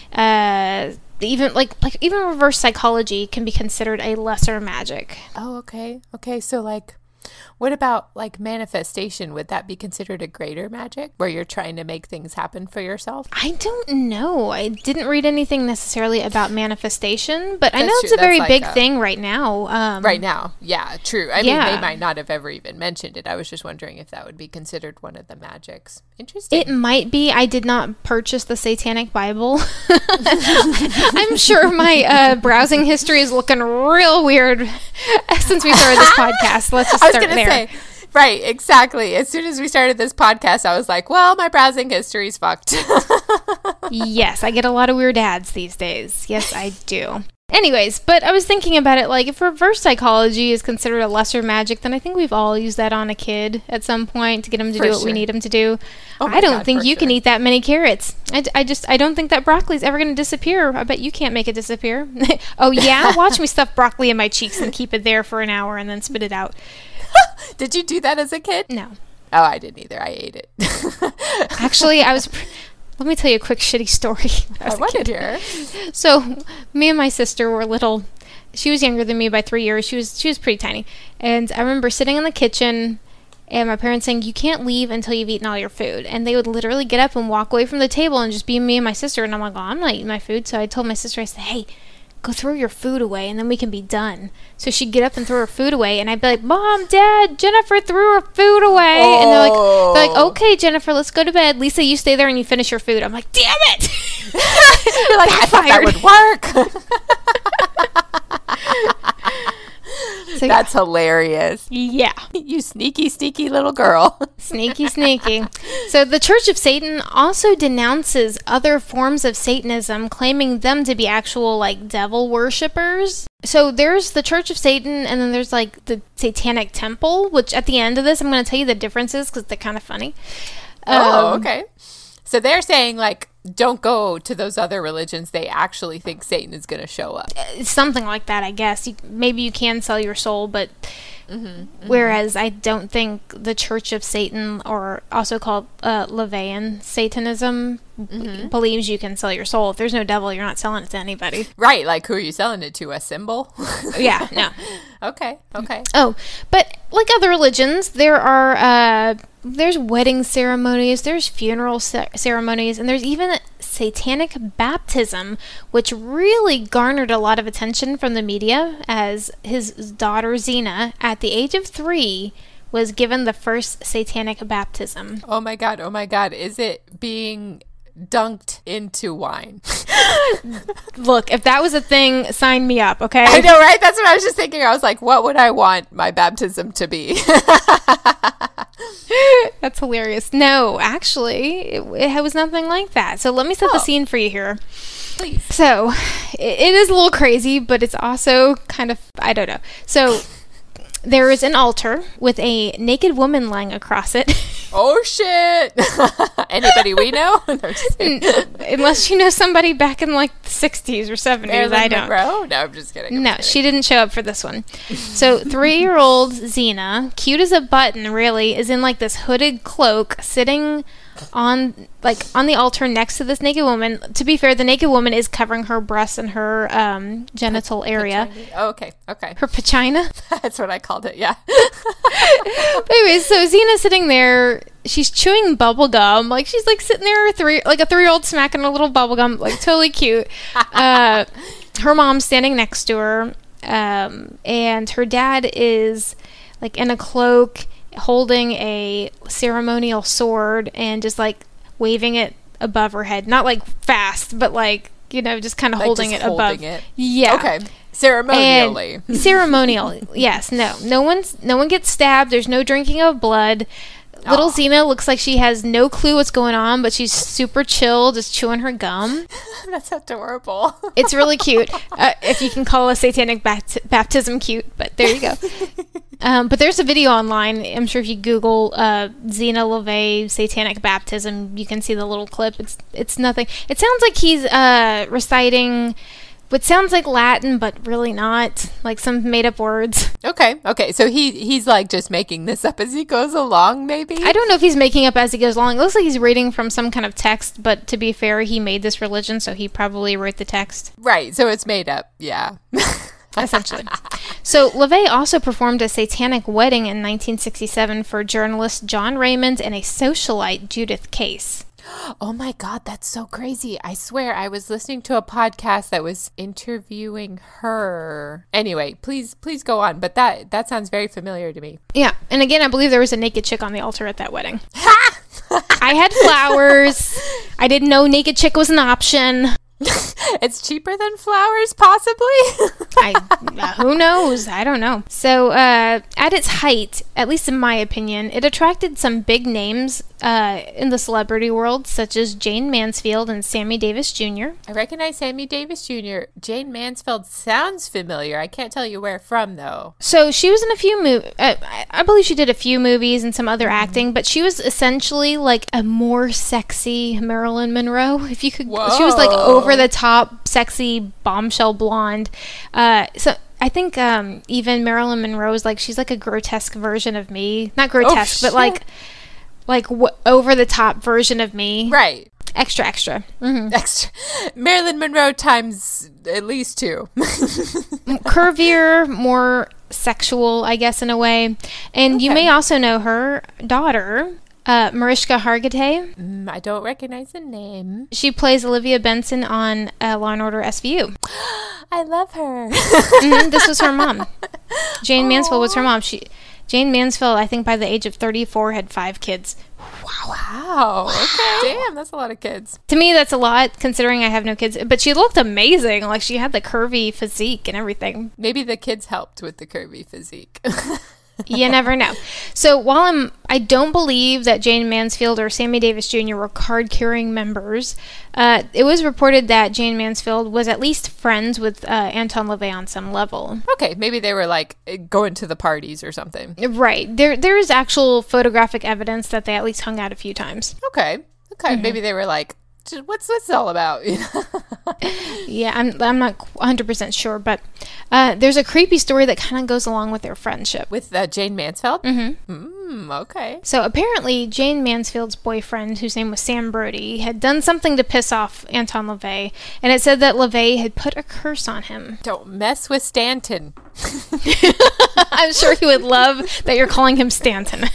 Even even reverse psychology can be considered a lesser magic. Oh, okay. Okay, so like, what about like manifestation? Would that be considered a greater magic where you're trying to make things happen for yourself? I don't know. I didn't read anything necessarily about manifestation, but I know it's true. a very That's big thing right now. Right now. Yeah, true. I mean, they might not have ever even mentioned it. I was just wondering if that would be considered one of the magics. Interesting. It might be. I did not purchase the Satanic Bible. I'm sure my browsing history is looking real weird since we started this podcast. Let's just start there. Right, exactly. As soon as we started this podcast, I was like, well, my browsing history's fucked. Yes, I get a lot of weird ads these days. Yes, I do. Anyways, but I was thinking about it, like, if reverse psychology is considered a lesser magic, then I think we've all used that on a kid at some point to get him to do what we need him to do. I don't think you can eat that many carrots. I don't think that broccoli's ever going to disappear. I bet you can't make it disappear. Oh, yeah? Watch me stuff broccoli in my cheeks and keep it there for an hour and then spit it out. Did you do that as a kid? No. Oh, I didn't either. I ate it. Actually, let me tell you a quick shitty story. I want to hear. So, me and my sister were little. She was younger than me by 3 years. She was pretty tiny. And I remember sitting in the kitchen and my parents saying, you can't leave until you've eaten all your food. And they would literally get up and walk away from the table and just be me and my sister. And I'm like, oh, I'm not eating my food. So I told my sister, I said, hey, go throw your food away and then we can be done. So she'd get up and throw her food away and I'd be like, Mom, Dad, Jennifer threw her food away. Oh. And they're like, okay, Jennifer, let's go to bed. Lisa, you stay there and you finish your food. I'm like, damn it. You're like, I thought that would work. So, that's hilarious. Yeah. You sneaky, sneaky little girl. Sneaky, sneaky. So the Church of Satan also denounces other forms of Satanism, claiming them to be actual, like, devil worshippers. So there's the Church of Satan, and then there's, like, the Satanic Temple, which at the end of this, I'm going to tell you the differences because they're kind of funny. Okay. So they're saying, like, don't go to those other religions. They actually think Satan is going to show up. Something like that, I guess. Maybe you can sell your soul, but whereas I don't think the Church of Satan, or also called LaVeyan Satanism, believes you can sell your soul. If there's no devil, you're not selling it to anybody. Right. Like, who are you selling it to? A symbol? Yeah, no. Okay. Oh, but like other religions, there's wedding ceremonies, there's funeral ceremonies, and there's even satanic baptism, which really garnered a lot of attention from the media, as his daughter Xena, at the age of 3, was given the first satanic baptism. Oh my God. Is it being dunked into wine? Look, if that was a thing, sign me up, okay? I know, right? That's what I was just thinking. I was like, what would I want my baptism to be? That's hilarious. No, actually, it was nothing like that. So let me set the scene for you here. Please. So, it is a little crazy, but it's also kind of, I don't know. So, there is an altar with a naked woman lying across it. Oh, shit. Anybody we know? No, unless you know somebody back in like the 60s or 70s. Marilyn I don't. Monroe? No, I'm just kidding. No, she didn't show up for this one. So 3-year-old Xena, cute as a button really, is in like this hooded cloak sitting on the altar next to this naked woman. To be fair, the naked woman is covering her breasts and her genital area. Oh, okay. Her vagina. That's what I called it, yeah. But anyways, so Xena's sitting there. She's chewing bubble gum. Like, she's like sitting there, like a 3-year-old smacking a little bubble gum. Like, totally cute. Her mom's standing next to her. And her dad is like in a cloak, holding a ceremonial sword and just like waving it above her head. Not like fast, but like, you know, just kind of like holding just it above. It. Yeah. Okay. Ceremonially. And ceremonial. Yes. No one gets stabbed. There's no drinking of blood. Little Xena looks like she has no clue what's going on, but she's super chill, just chewing her gum. That's adorable. It's really cute. If you can call a satanic baptism cute, but there you go. But there's a video online. I'm sure if you Google Xena LaVey satanic baptism, you can see the little clip. It's nothing. It sounds like he's reciting what sounds like Latin, but really not. Like some made-up words. Okay. So he's like just making this up as he goes along, maybe? I don't know if he's making up as he goes along. It looks like he's reading from some kind of text, but to be fair, he made this religion, so he probably wrote the text. Right, so it's made up, yeah. Essentially. So LaVey also performed a satanic wedding in 1967 for journalist John Raymond and a socialite Judith Case. Oh my God, that's so crazy. I swear I was listening to a podcast that was interviewing her. Anyway, please go on. But that sounds very familiar to me. Yeah. And again, I believe there was a naked chick on the altar at that wedding. I had flowers. I didn't know naked chick was an option. It's cheaper than flowers, possibly? Who knows? I don't know. So, at its height, at least in my opinion, it attracted some big names in the celebrity world, such as Jane Mansfield and Sammy Davis Jr. I recognize Sammy Davis Jr. Jane Mansfield sounds familiar. I can't tell you where from, though. So, she was in a few movies. I believe she did a few movies and some other acting, but she was essentially like a more sexy Marilyn Monroe, if you could. Whoa. She was like over the top, sexy, bombshell blonde. So I think even Marilyn Monroe is like, she's like a grotesque version of me. Not grotesque, but like over the top version of me. Right. Extra. Mm-hmm. Extra. Marilyn Monroe times at least 2. Curvier, more sexual, I guess, in a way. And you may also know her daughter, Mariska Hargitay. I don't recognize the name. She plays Olivia Benson on Law & Order SVU. I love her. This was her mom. Jane Mansfield was her mom. Jane Mansfield, I think by the age of 34, had 5 kids. Wow. Okay. Damn, that's a lot of kids. To me, that's a lot, considering I have no kids. But she looked amazing. Like, she had the curvy physique and everything. Maybe the kids helped with the curvy physique. You never know. So while I don't believe that Jane Mansfield or Sammy Davis Jr. were card-carrying members, it was reported that Jane Mansfield was at least friends with Anton LaVey on some level. Okay, maybe they were like going to the parties or something. Right. There is actual photographic evidence that they at least hung out a few times. Okay. Mm-hmm. Maybe they were like, what's this all about? Yeah, I'm not 100% sure, but there's a creepy story that kind of goes along with their friendship. With Jane Mansfield? Mm-hmm. Okay. So apparently Jane Mansfield's boyfriend, whose name was Sam Brody, had done something to piss off Anton LaVey, and it said that LaVey had put a curse on him. Don't mess with Stanton. I'm sure he would love that you're calling him Stanton.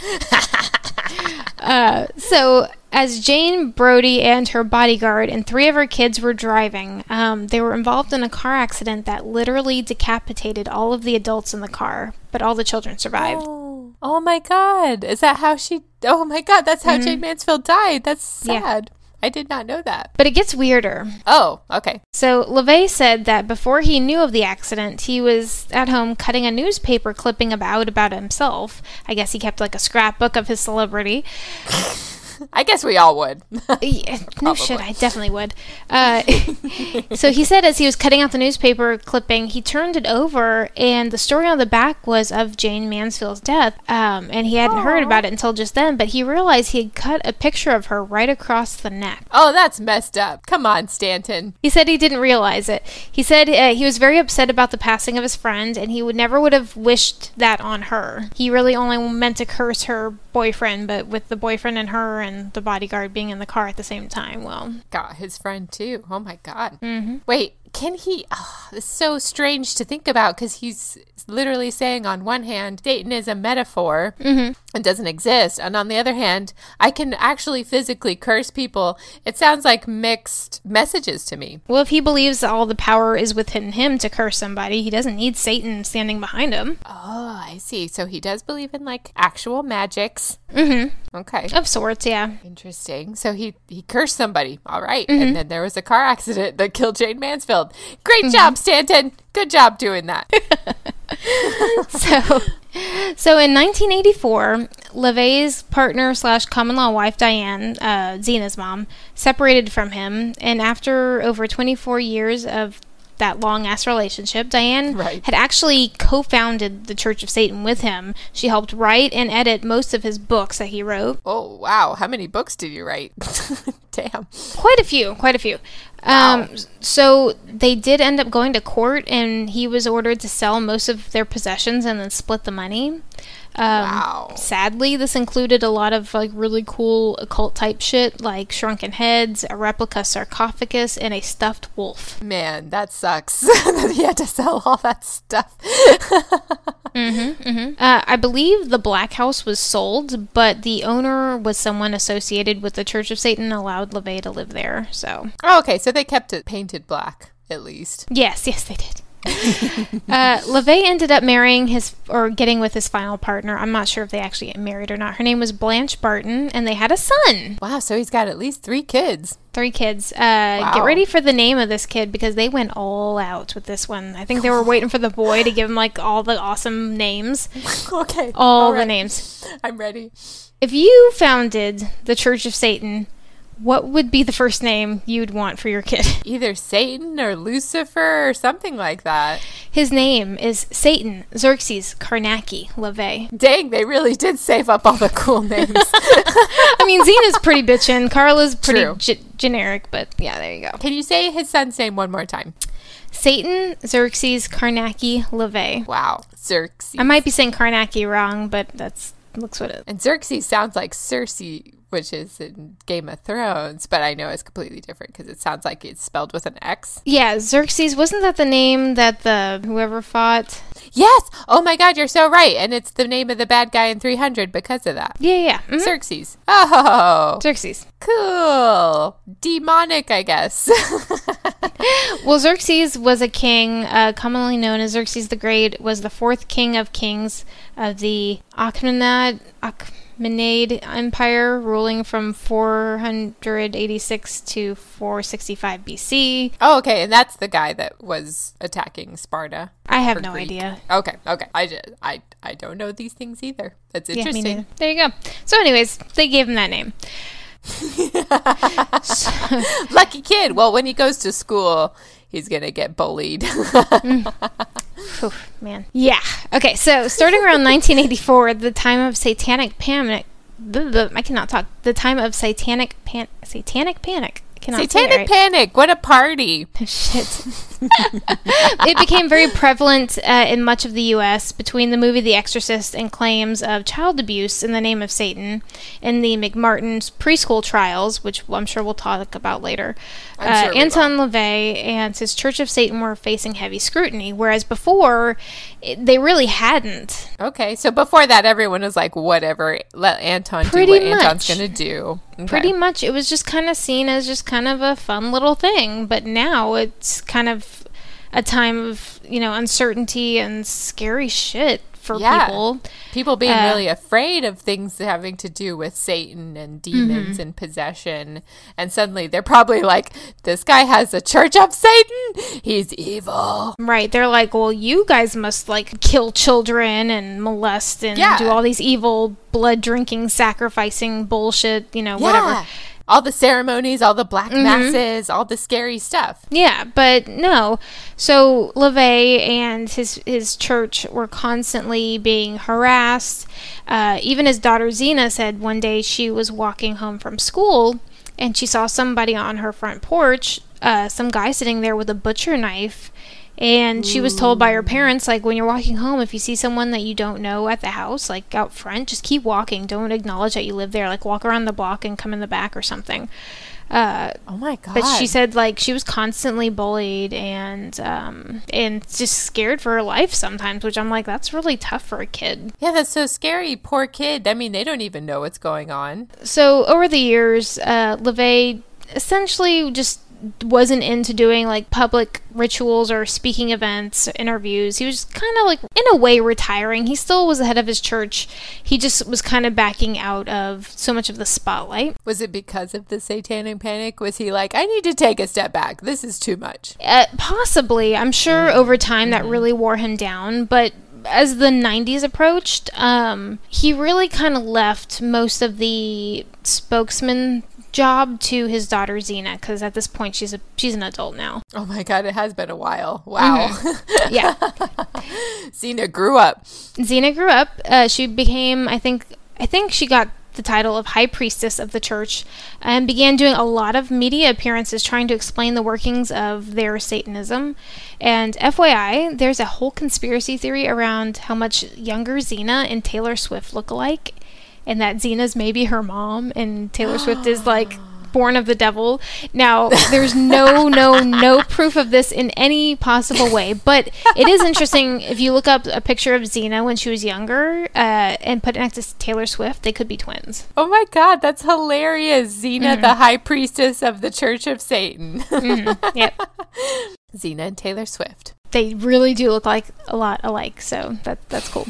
So as Jane Brody and her bodyguard and 3 of her kids were driving, they were involved in a car accident that literally decapitated all of the adults in the car, but all the children survived. Oh my God. Is that how she... Oh my God, that's how Jane Mansfield died. That's sad. Yeah. I did not know that. But it gets weirder. Oh, okay. So LaVey said that before he knew of the accident, he was at home cutting a newspaper clipping about himself. I guess he kept like a scrapbook of his celebrity. I guess we all would. Yeah, no shit, I definitely would. So he said as he was cutting out the newspaper clipping, he turned it over, and the story on the back was of Jane Mansfield's death. And he hadn't heard about it until just then, but he realized he had cut a picture of her right across the neck. Oh, that's messed up. Come on, Stanton. He said he didn't realize it. He said he was very upset about the passing of his friend, and he would have wished that on her. He really only meant to curse her boyfriend, but with the boyfriend and her and the bodyguard being in the car at the same time, well... Got his friend too. Oh my God. Mm-hmm. Wait, can he? Oh, it's so strange to think about because he's literally saying on one hand, Satan is a metaphor and doesn't exist. And on the other hand, I can actually physically curse people. It sounds like mixed messages to me. Well, if he believes all the power is within him to curse somebody, he doesn't need Satan standing behind him. Oh, I see. So he does believe in like actual magics. Okay. Of sorts, yeah. Interesting. So he cursed somebody. All right. And then there was a car accident that killed Jane Mansfield. Great job, Stanton. Good job doing that. So in 1984, LaVey's partner / common law wife, Diane, Zena's mom, separated from him. And after over 24 years of that long-ass relationship, Diane had actually co-founded the Church of Satan with him. She helped write and edit most of his books that he wrote. Oh, wow. How many books did you write? Damn. Quite a few. Wow. So they did end up going to court, and he was ordered to sell most of their possessions and then split the money. Wow. Sadly, this included a lot of like really cool occult type shit, like shrunken heads, a replica sarcophagus, and a stuffed wolf. Man, that sucks that he had to sell all that stuff. I believe the Black House was sold, but the owner was someone associated with the Church of Satan, allowed LaVey to live there. So. Oh, okay, so they kept it painted black, at least. Yes, they did. LaVey ended up getting with his final partner. I'm not sure if they actually get married or not. Her name was Blanche Barton, and they had a son. Wow, so he's got at least 3 kids. 3 kids. Get ready for the name of this kid because they went all out with this one. I think they were waiting for the boy to give him like all the awesome names. Okay. All the names. I'm ready. If you founded the Church of Satan, what would be the first name you'd want for your kid? Either Satan or Lucifer or something like that. His name is Satan Xerxes Carnacki LaVey. Dang, they really did save up all the cool names. I mean, Zena's pretty bitchin'. Carla's pretty generic, but yeah, there you go. Can you say his son's name one more time? Satan Xerxes Carnacki LaVey. Wow, Xerxes. I might be saying Carnacki wrong, but looks what it is. And Xerxes sounds like Cersei, which is in Game of Thrones, but I know it's completely different because it sounds like it's spelled with an X. Yeah, Xerxes, wasn't that the name that whoever fought? Yes! Oh my god, you're so right. And it's the name of the bad guy in 300 because of that. Yeah. Mm-hmm. Xerxes. Oh! Xerxes. Cool. Demonic, I guess. Well, Xerxes was a king, commonly known as Xerxes the Great, was the 4th king of kings of the Achaemenid Empire, ruling from 486 to 465 BC. Oh, okay, and that's the guy that was attacking Sparta. I have no idea. Okay. I don't know these things either. That's interesting. Me neither. There you go. So anyways, they gave him that name. Lucky kid. Well, when he goes to school, he's gonna get bullied. Oof, man. Yeah. Okay, so starting around 1984, the time of satanic panic. I cannot talk. The time of satanic panic. Satanic panic. What a party. Shit. It became very prevalent in much of the U.S. between the movie The Exorcist and claims of child abuse in the name of Satan in the McMartin's preschool trials, which I'm sure we'll talk about later. Anton LaVey and his Church of Satan were facing heavy scrutiny, whereas before, they really hadn't. Okay, so before that, everyone was like, whatever, let Anton do what Anton's going to do. Okay. Pretty much. It was just kind of seen as just kind of a fun little thing, but now it's kind of a time of, uncertainty and scary shit for people. People being really afraid of things having to do with Satan and demons and possession. And suddenly they're probably like, this guy has a Church of Satan. He's evil. Right. They're like, well, you guys must kill children and molest and do all these evil blood drinking, sacrificing bullshit, whatever. All the ceremonies, all the black masses, all the scary stuff. Yeah, but no. So LaVey and his church were constantly being harassed. Even his daughter Zena said one day she was walking home from school and she saw somebody on her front porch, some guy sitting there with a butcher knife. And she was told by her parents, when you're walking home, if you see someone that you don't know at the house, out front, just keep walking. Don't acknowledge that you live there. Walk around the block and come in the back or something. Oh my God. But she said, like, she was constantly bullied and just scared for her life sometimes, which I'm like, that's really tough for a kid. Yeah, that's so scary. Poor kid. I mean, they don't even know what's going on. So over the years, LaVey essentially just wasn't into doing like public rituals or speaking events, interviews. He was kind of like, in a way, retiring. He still was the head of his church. He just was kind of backing out of so much of the spotlight. Was it because of the Satanic Panic? Was he like, I need to take a step back. This is too much. Possibly. I'm sure over time that really wore him down, but as the 90s approached, he really kind of left most of the spokesman job to his daughter Xena, because at this point she's an adult now. Oh my God, it has been a while. Wow. Mm-hmm. Yeah. Xena grew up. She became, I think she got the title of High Priestess of the church and began doing a lot of media appearances trying to explain the workings of their Satanism. And FYI, there's a whole conspiracy theory around how much younger Xena and Taylor Swift look alike, and that Xena's maybe her mom and Taylor Swift is like born of the devil. Now, there's no proof of this in any possible way, but it is interesting if you look up a picture of Xena when she was younger and put it next to Taylor Swift, they could be twins. Oh my God, that's hilarious. Xena, the high priestess of the Church of Satan. Yep. Xena and Taylor Swift. They really do look like a lot alike, so that's cool.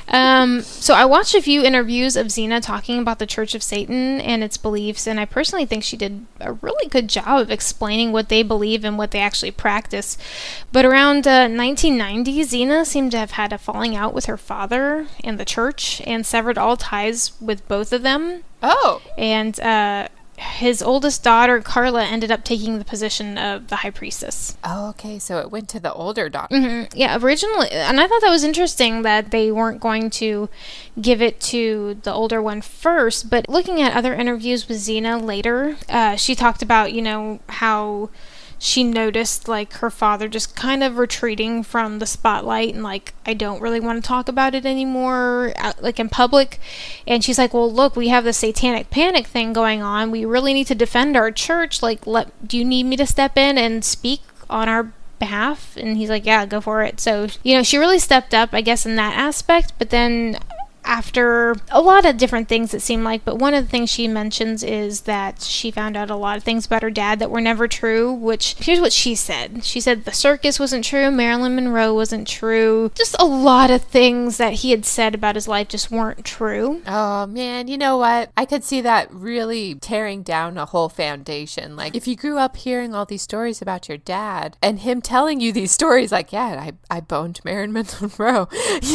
So I watched a few interviews of Xena talking about the Church of Satan and its beliefs, and I personally think she did a really good job of explaining what they believe and what they actually practice. But around 1990, Xena seemed to have had a falling out with her father and the church and severed all ties with both of them. Oh. And his oldest daughter, Carla, ended up taking the position of the high priestess. Oh, okay. So it went to the older daughter. Mm-hmm. Yeah, originally. And I thought that was interesting that they weren't going to give it to the older one first. But looking at other interviews with Xena later, she talked about, how she noticed like her father just kind of retreating from the spotlight and like, I don't really want to talk about it anymore, like in public. And she's like, well, look, we have the Satanic Panic thing going on. We really need to defend our church. Like, do you need me to step in and speak on our behalf? And he's like, yeah, go for it. So, she really stepped up, I guess, in that aspect. But then after a lot of different things, it seemed like, but one of the things she mentions is that she found out a lot of things about her dad that were never true, which, here's what she said. She said the circus wasn't true, Marilyn Monroe wasn't true, just a lot of things that he had said about his life just weren't true. Oh man, you know what? I could see that really tearing down a whole foundation. Like, if you grew up hearing all these stories about your dad, and him telling you these stories like, yeah, I boned Marilyn Monroe,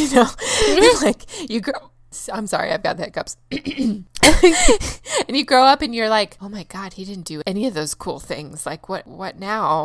like, you grow... I'm sorry, I've got the hiccups. And you grow up and you're like, oh my God, he didn't do any of those cool things. Like, what now?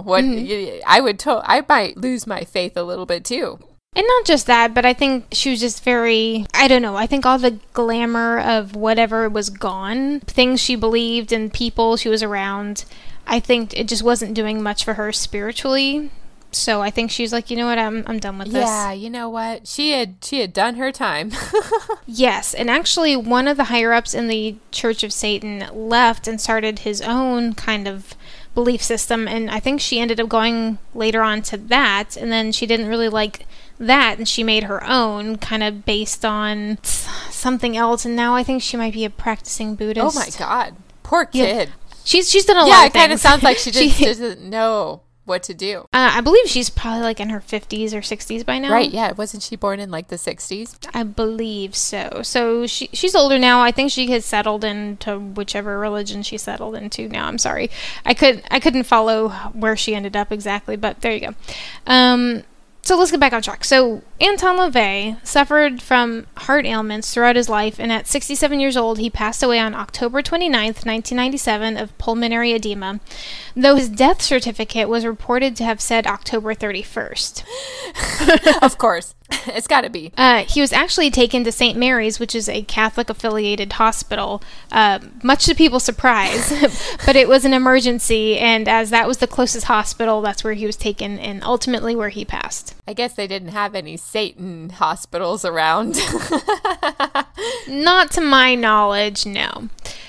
I might lose my faith a little bit too. And not just that, but I think she was just very, I don't know, I think all the glamour of whatever was gone, things she believed and people she was around, I think it just wasn't doing much for her spiritually. So I think she's like, you know what, I'm done with this. Yeah, you know what? She had done her time. Yes, and actually one of the higher-ups in the Church of Satan left and started his own kind of belief system, and I think she ended up going later on to that, and then she didn't really like that, and she made her own, kind of based on something else, and now I think she might be a practicing Buddhist. Oh my God. Poor kid. Yeah. She's done a lot of things. Yeah, it kind of sounds like she just doesn't know what to do. I believe she's probably like in her 50s or 60s by now. Right, yeah. Wasn't she born in like the 60s? I believe so. So she's older now. I think she has settled into whichever religion she settled into now. I'm sorry. I couldn't follow where she ended up exactly, but there you go. So let's get back on track. So Anton LaVey suffered from heart ailments throughout his life, and at 67 years old, he passed away on October 29th, 1997 of pulmonary edema, though his death certificate was reported to have said October 31st. Of course. It's got to be. He was actually taken to St. Mary's, which is a Catholic-affiliated hospital, much to people's surprise, but it was an emergency, and as that was the closest hospital, that's where he was taken, and ultimately where he passed. I guess they didn't have any Satan hospitals around. Not to my knowledge, no.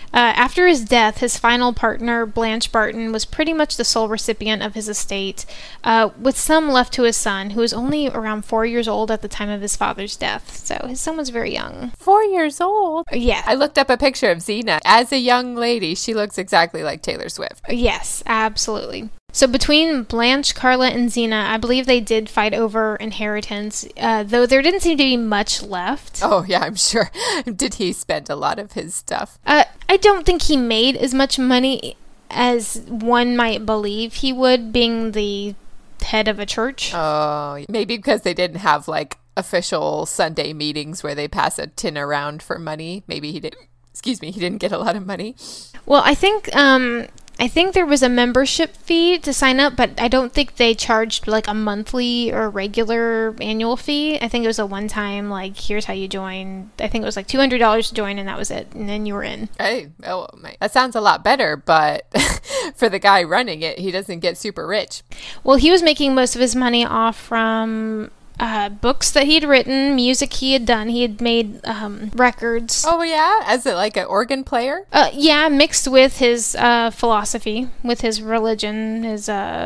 After his death, his final partner, Blanche Barton, was pretty much the sole recipient of his estate, with some left to his son, who was only around 4 years old at the time of his father's death. So his son was very young. 4 years old? Yeah. I looked up a picture of Xena. As a young lady, she looks exactly like Taylor Swift. Yes, absolutely. So between Blanche, Carla, and Xena, I believe they did fight over inheritance, though there didn't seem to be much left. Oh, yeah, I'm sure. Did he spend a lot of his stuff? I don't think he made as much money as one might believe he would, being the head of a church. Oh, maybe because they didn't have, like, official Sunday meetings where they pass a tin around for money. Maybe he didn't get a lot of money. Well, I think there was a membership fee to sign up, but I don't think they charged like a monthly or regular annual fee. I think it was a one-time, like, here's how you join. I think it was like $200 to join, and that was it, and then you were in. Hey, that sounds a lot better, but for the guy running it, he doesn't get super rich. Well, he was making most of his money off from books that he'd written, music he had done. He had made records. Oh, yeah? As like an organ player? Yeah, mixed with his philosophy, with his religion, his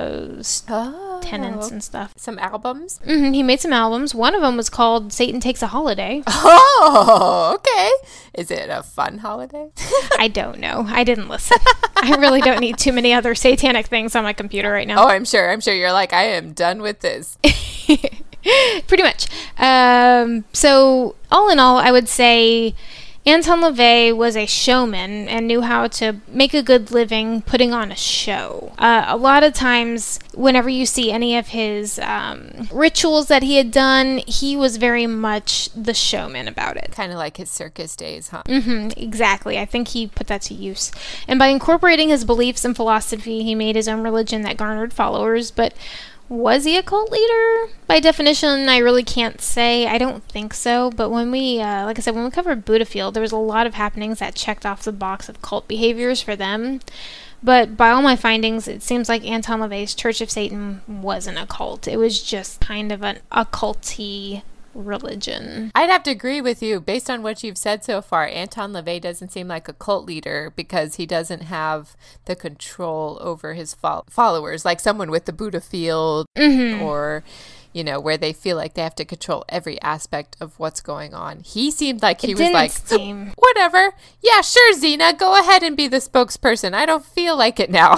tenets and stuff. Some albums? Mm-hmm, he made some albums. One of them was called Satan Takes a Holiday. Oh, okay. Is it a fun holiday? I don't know. I didn't listen. I really don't need too many other satanic things on my computer right now. Oh, I'm sure you're like, I am done with this. Pretty much. So, all in all, I would say Anton LaVey was a showman and knew how to make a good living putting on a show. A lot of times, whenever you see any of his rituals that he had done, he was very much the showman about it. Kind of like his circus days, huh? Mm-hmm, exactly. I think he put that to use. And by incorporating his beliefs and philosophy, he made his own religion that garnered followers, but was he a cult leader? By definition, I really can't say. I don't think so. But when we, like I said, when we covered Buddhafield, there was a lot of happenings that checked off the box of cult behaviors for them. But by all my findings, it seems like Anton LaVey's Church of Satan wasn't a cult. It was just kind of an occulty religion. I'd have to agree with you. Based on what you've said so far, Anton LaVey doesn't seem like a cult leader because he doesn't have the control over his followers, like someone with the Buddhafield or, you know, where they feel like they have to control every aspect of what's going on. He seemed like he was like, whatever. Yeah, sure, Xena, go ahead and be the spokesperson. I don't feel like it now.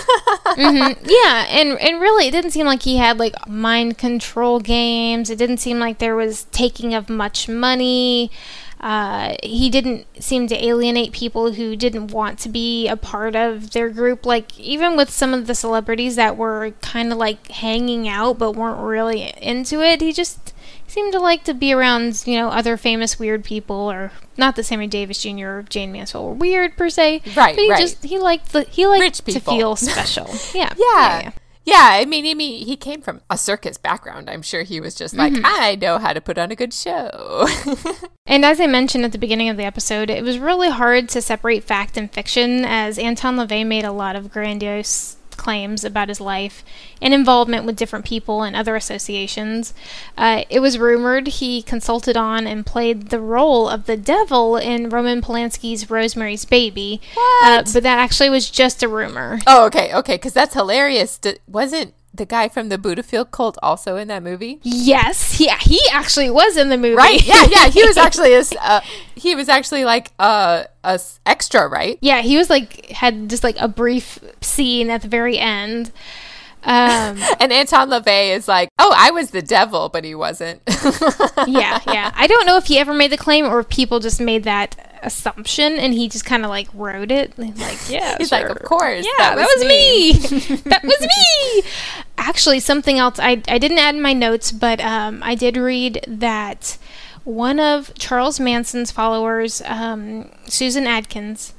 Yeah, and really, it didn't seem like he had, like, mind control games. It didn't seem like there was taking of much money. He didn't seem to alienate people who didn't want to be a part of their group. Like, even with some of the celebrities that were kind of like hanging out but weren't really into it, he just seemed to like to be around, you know, other famous weird people, or not that Sammy Davis Jr. or Jane Mansfield were weird per se. Right, but he liked rich to people. feel special. Yeah. Yeah. Yeah, I mean, he came from a circus background. I'm sure he was just like, I know how to put on a good show. And as I mentioned at the beginning of the episode, it was really hard to separate fact and fiction, as Anton LaVey made a lot of grandiose claims about his life and involvement with different people and other associations. It was rumored he consulted on and played the role of the devil in Roman Polanski's Rosemary's Baby. What? But that actually was just a rumor. Oh, okay, because that's hilarious. Wasn't the guy from the Buddhafield cult also in that movie? Yes, yeah, he actually was in the movie. Right? Yeah, he was actually like a extra, right? Yeah, he was like had just like a brief scene at the very end. And Anton LaVey is like, oh, I was the devil, but he wasn't. Yeah. I don't know if he ever made the claim or if people just made that assumption and he just kind of like wrote it. Like, yeah, he's sure. like, of course. Yeah, that was me. That was me. Actually, something else I didn't add in my notes, but I did read that one of Charles Manson's followers, Susan Adkins,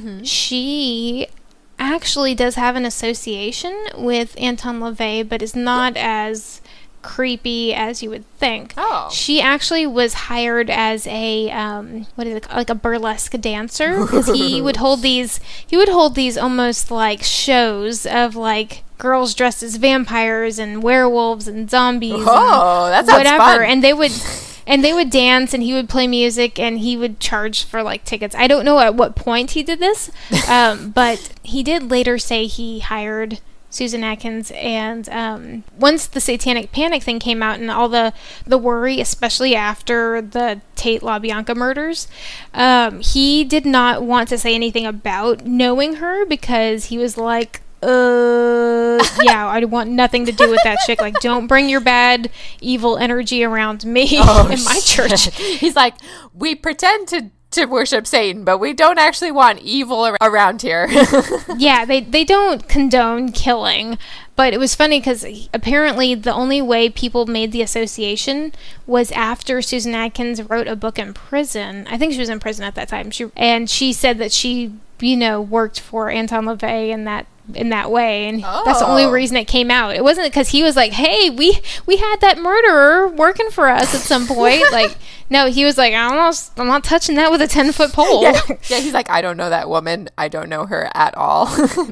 she actually does have an association with Anton LaVey, but is not as creepy as you would think. Oh. She actually was hired as a like a burlesque dancer, because he would hold these almost like shows of like girls dressed as vampires and werewolves and zombies. Oh, that sounds whatever, fun. and And they would dance, and he would play music, and he would charge for like tickets. I don't know at what point he did this, but he did later say he hired Susan Atkins, and once the Satanic Panic thing came out and all the worry, especially after the Tate LaBianca murders, he did not want to say anything about knowing her because he was like, yeah, I want nothing to do with that chick. Like, don't bring your bad, evil energy around me in my church. He's like, we pretend to worship Satan, but we don't actually want evil around here. Yeah, they don't condone killing, but it was funny because apparently the only way people made the association was after Susan Atkins wrote a book in prison. I think she was in prison at that time. She said that she, worked for Anton LaVey in that way, and that's the only reason it came out. It wasn't because he was like, hey, we had that murderer working for us at some point. Like, no, he was like, I'm not touching that with a 10-foot pole. Yeah, he's like, I don't know that woman. I don't know her at all.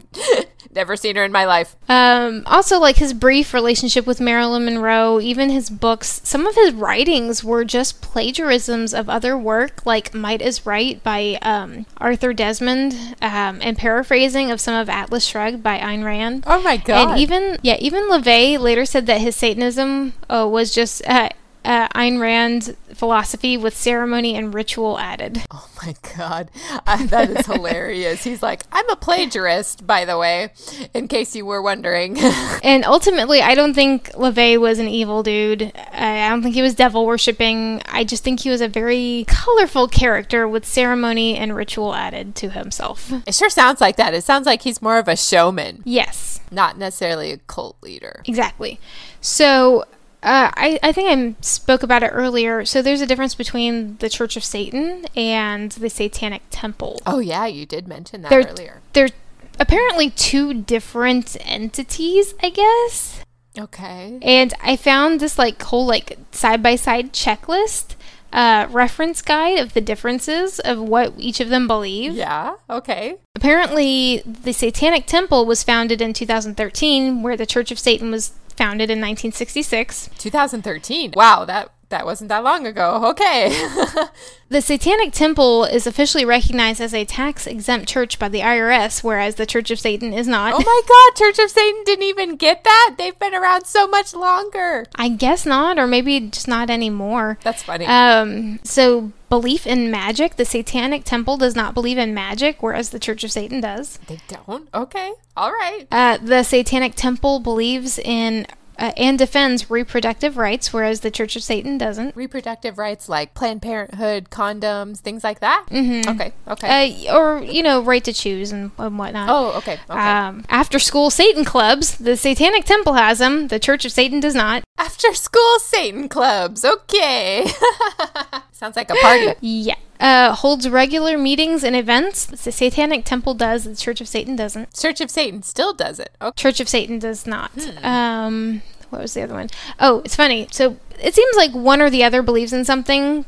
Never seen her in my life. Also, like, his brief relationship with Marilyn Monroe, even his books, some of his writings were just plagiarisms of other work, like Might is Right by Arthur Desmond, and paraphrasing of some of Atlas Shrugged by Ayn Rand. Oh my God. And even LaVey later said that his Satanism was just Ayn Rand philosophy with ceremony and ritual added. Oh my God. That is hilarious. He's like, I'm a plagiarist, by the way, in case you were wondering. And ultimately, I don't think LaVey was an evil dude. I don't think he was devil worshipping. I just think he was a very colorful character with ceremony and ritual added to himself. It sure sounds like that. It sounds like he's more of a showman. Yes. Not necessarily a cult leader. Exactly. So I think I spoke about it earlier. So there's a difference between the Church of Satan and the Satanic Temple. Oh, yeah, you did mention that earlier. They're apparently two different entities, I guess. Okay. And I found this whole side-by-side checklist reference guide of the differences of what each of them believe. Yeah, okay. Apparently, the Satanic Temple was founded in 2013, where the Church of Satan was founded in 1966. 2013. Wow, that wasn't that long ago. Okay. The Satanic Temple is officially recognized as a tax-exempt church by the IRS, whereas the Church of Satan is not. Oh my God, Church of Satan didn't even get that? They've been around so much longer. I guess not, or maybe just not anymore. That's funny. So belief in magic, the Satanic Temple does not believe in magic, whereas the Church of Satan does. They don't? Okay. All right. The Satanic Temple believes in and defends reproductive rights, whereas the Church of Satan doesn't. Reproductive rights like Planned Parenthood, condoms, things like that? Mm-hmm. Okay. Or, right to choose and whatnot. Oh, okay. After school Satan clubs, the Satanic Temple has them, the Church of Satan does not. After school Satan clubs, okay. Sounds like a party. Yeah. Holds regular meetings and events. The Satanic Temple does. The Church of Satan doesn't. Church of Satan still does it. Okay. Church of Satan does not. What was the other one? Oh, it's funny. So it seems like one or the other believes in something.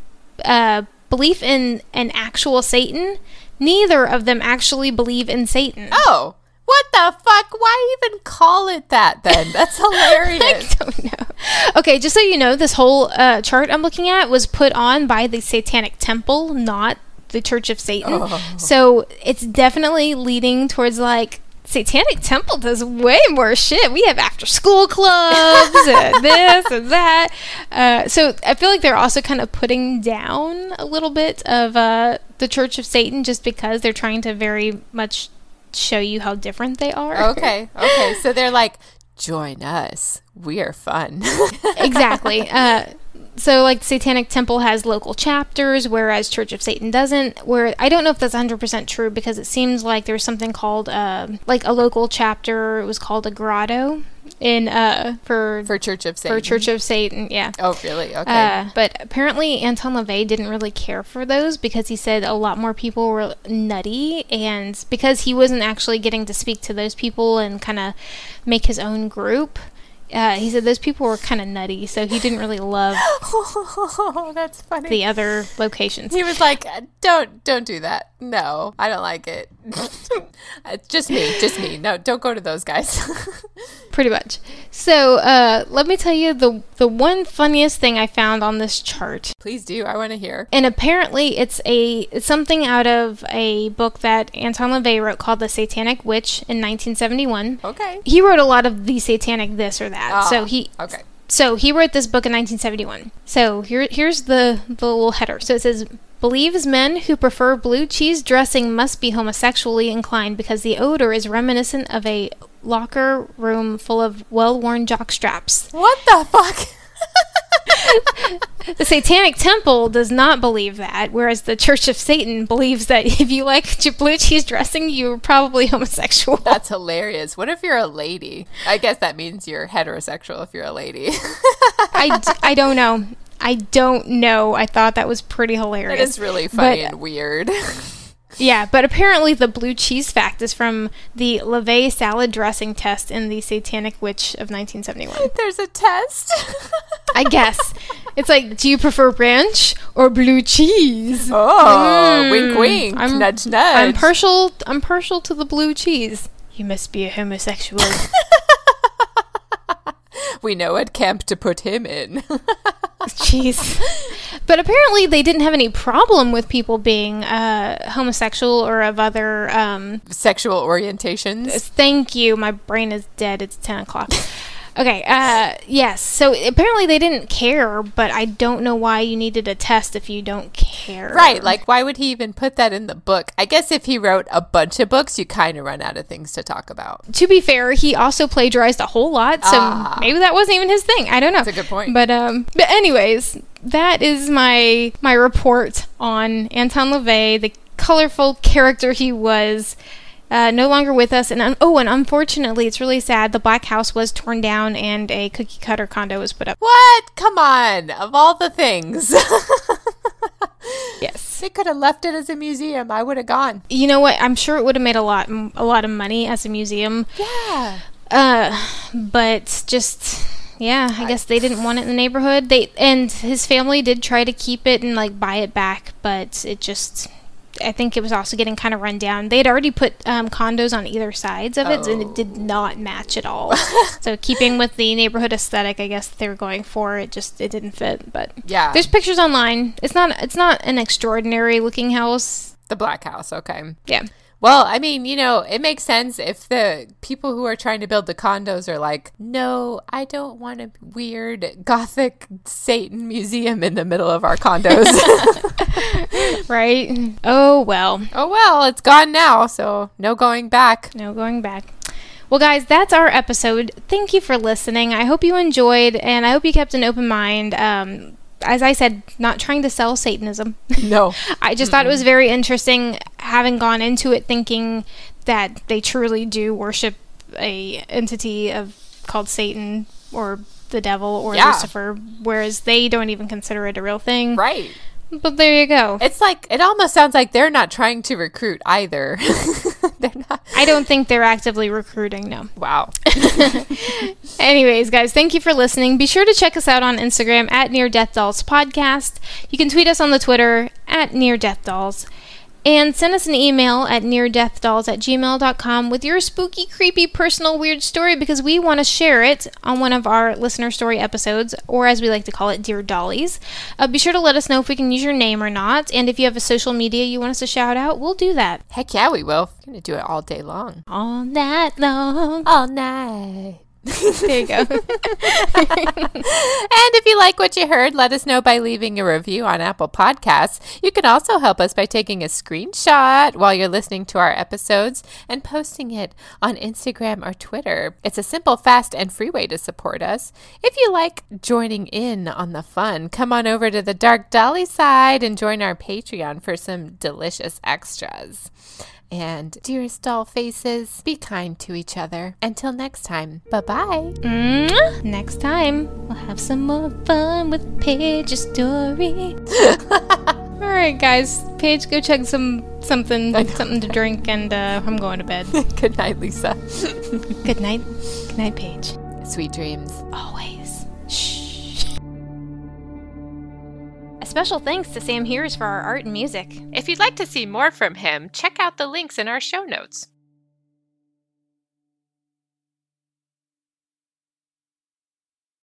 Belief in an actual Satan. Neither of them actually believe in Satan. Oh. What the fuck? Why even call it that then? That's hilarious. I don't know. Okay, just so you know, this whole chart I'm looking at was put on by the Satanic Temple, not the Church of Satan. Oh. So it's definitely leading towards Satanic Temple does way more shit. We have after school clubs and this and that. So I feel like they're also kind of putting down a little bit of the Church of Satan just because they're trying to very much show you how different they are. Okay. So they're like, join us. We are fun. Exactly. So the Satanic Temple has local chapters, whereas Church of Satan doesn't. Where I don't know if that's 100% true because it seems like there's something called a local chapter. It was called a grotto in for Church of Satan. For Church of Satan, yeah. Oh, really? Okay. But apparently Anton LaVey didn't really care for those because he said a lot more people were nutty, and because he wasn't actually getting to speak to those people and kind of make his own group. He said those people were kind of nutty, so he didn't really love oh, that's funny. The other locations. He was like, don't do that. No, I don't like it. Just me. No, don't go to those guys. Pretty much. So, let me tell you the one funniest thing I found on this chart. Please do. I want to hear. And apparently it's something out of a book that Anton LaVey wrote called The Satanic Witch in 1971. Okay. He wrote a lot of the satanic this or that. Okay. So he wrote this book in 1971. So here's the little header. So it says, believes men who prefer blue cheese dressing must be homosexually inclined because the odor is reminiscent of a locker room full of well-worn jock straps. What the fuck? The Satanic Temple does not believe that, whereas the Church of Satan believes that if you like blue cheese dressing, you're probably homosexual. That's hilarious. What if you're a lady? I guess that means you're heterosexual if you're a lady. I don't know. I don't know. I thought that was pretty hilarious. It is really funny and weird. Yeah, but apparently the blue cheese fact is from the LaVey salad dressing test in the Satanic Witch of 1971. There's a test? I guess. It's like, do you prefer ranch or blue cheese? Oh, wink, wink, nudge, nudge. I'm partial to the blue cheese. You must be a homosexual. We know what camp to put him in. Jeez. But apparently they didn't have any problem with people being homosexual or of other... sexual orientations. Thank you. My brain is dead. It's 10 o'clock. Okay, yes. So apparently they didn't care, but I don't know why you needed a test if you don't care. Right, like why would he even put that in the book? I guess if he wrote a bunch of books, you kind of run out of things to talk about. To be fair, he also plagiarized a whole lot, so maybe that wasn't even his thing. I don't know. That's a good point. But anyways, that is my report on Anton LaVey, the colorful character he was. No longer with us, and unfortunately, it's really sad. The Black House was torn down, and a cookie cutter condo was put up. What? Come on! Of all the things, yes, they could have left it as a museum. I would have gone. You know what? I'm sure it would have made a lot of money as a museum. Yeah. But just. Yeah, I guess they didn't want it in the neighborhood. And his family did try to keep it and like buy it back, but it just. I think it was also getting kind of run down. They had already put condos on either sides of it, and it did not match at all. So keeping with the neighborhood aesthetic, I guess they were going for, it didn't fit. But yeah, there's pictures online. It's not an extraordinary looking house. The Black House, okay. Yeah. Well, I mean, it makes sense if the people who are trying to build the condos are like, no, I don't want a weird gothic Satan museum in the middle of our condos. Right? Oh, well. Oh, well, it's gone now, so no going back. No going back. Well, guys, that's our episode. Thank you for listening. I hope you enjoyed, and I hope you kept an open mind. As I said, not trying to sell Satanism. No. I just thought it was very interesting having gone into it thinking that they truly do worship a entity called Satan or the devil or Lucifer, whereas they don't even consider it a real thing. Right. But there you go. It's like, it almost sounds like they're not trying to recruit either. They're not. I don't think they're actively recruiting, no. Wow. Anyways, guys, thank you for listening. Be sure to check us out on Instagram at Near Death Dolls Podcast. You can tweet us on the Twitter at Near Death Dolls. And send us an email at neardeathdolls@gmail.com with your spooky, creepy, personal, weird story because we want to share it on one of our listener story episodes, or as we like to call it, Dear Dollies. Be sure to let us know if we can use your name or not, and if you have a social media you want us to shout out, we'll do that. Heck yeah, we will. We're going to do it all day long. All night long. All night. There you go. And if you like what you heard, let us know by leaving a review on Apple Podcasts. You can also help us by taking a screenshot while you're listening to our episodes and posting it on Instagram or Twitter. It's a simple, fast, and free way to support us. If you like joining in on the fun, come on over to the Dark Dolly side and join our Patreon for some delicious extras. And dearest doll faces, be kind to each other. Until next time, bye-bye. Next time, we'll have some more fun with Paige's story. All right, guys. Paige, go chug something to drink, and I'm going to bed. Good night, Lisa. Good night. Good night, Paige. Sweet dreams. Always. Shh. special thanks to Sam Hears for our art and music. If you'd like to see more from him, check out the links in our show notes.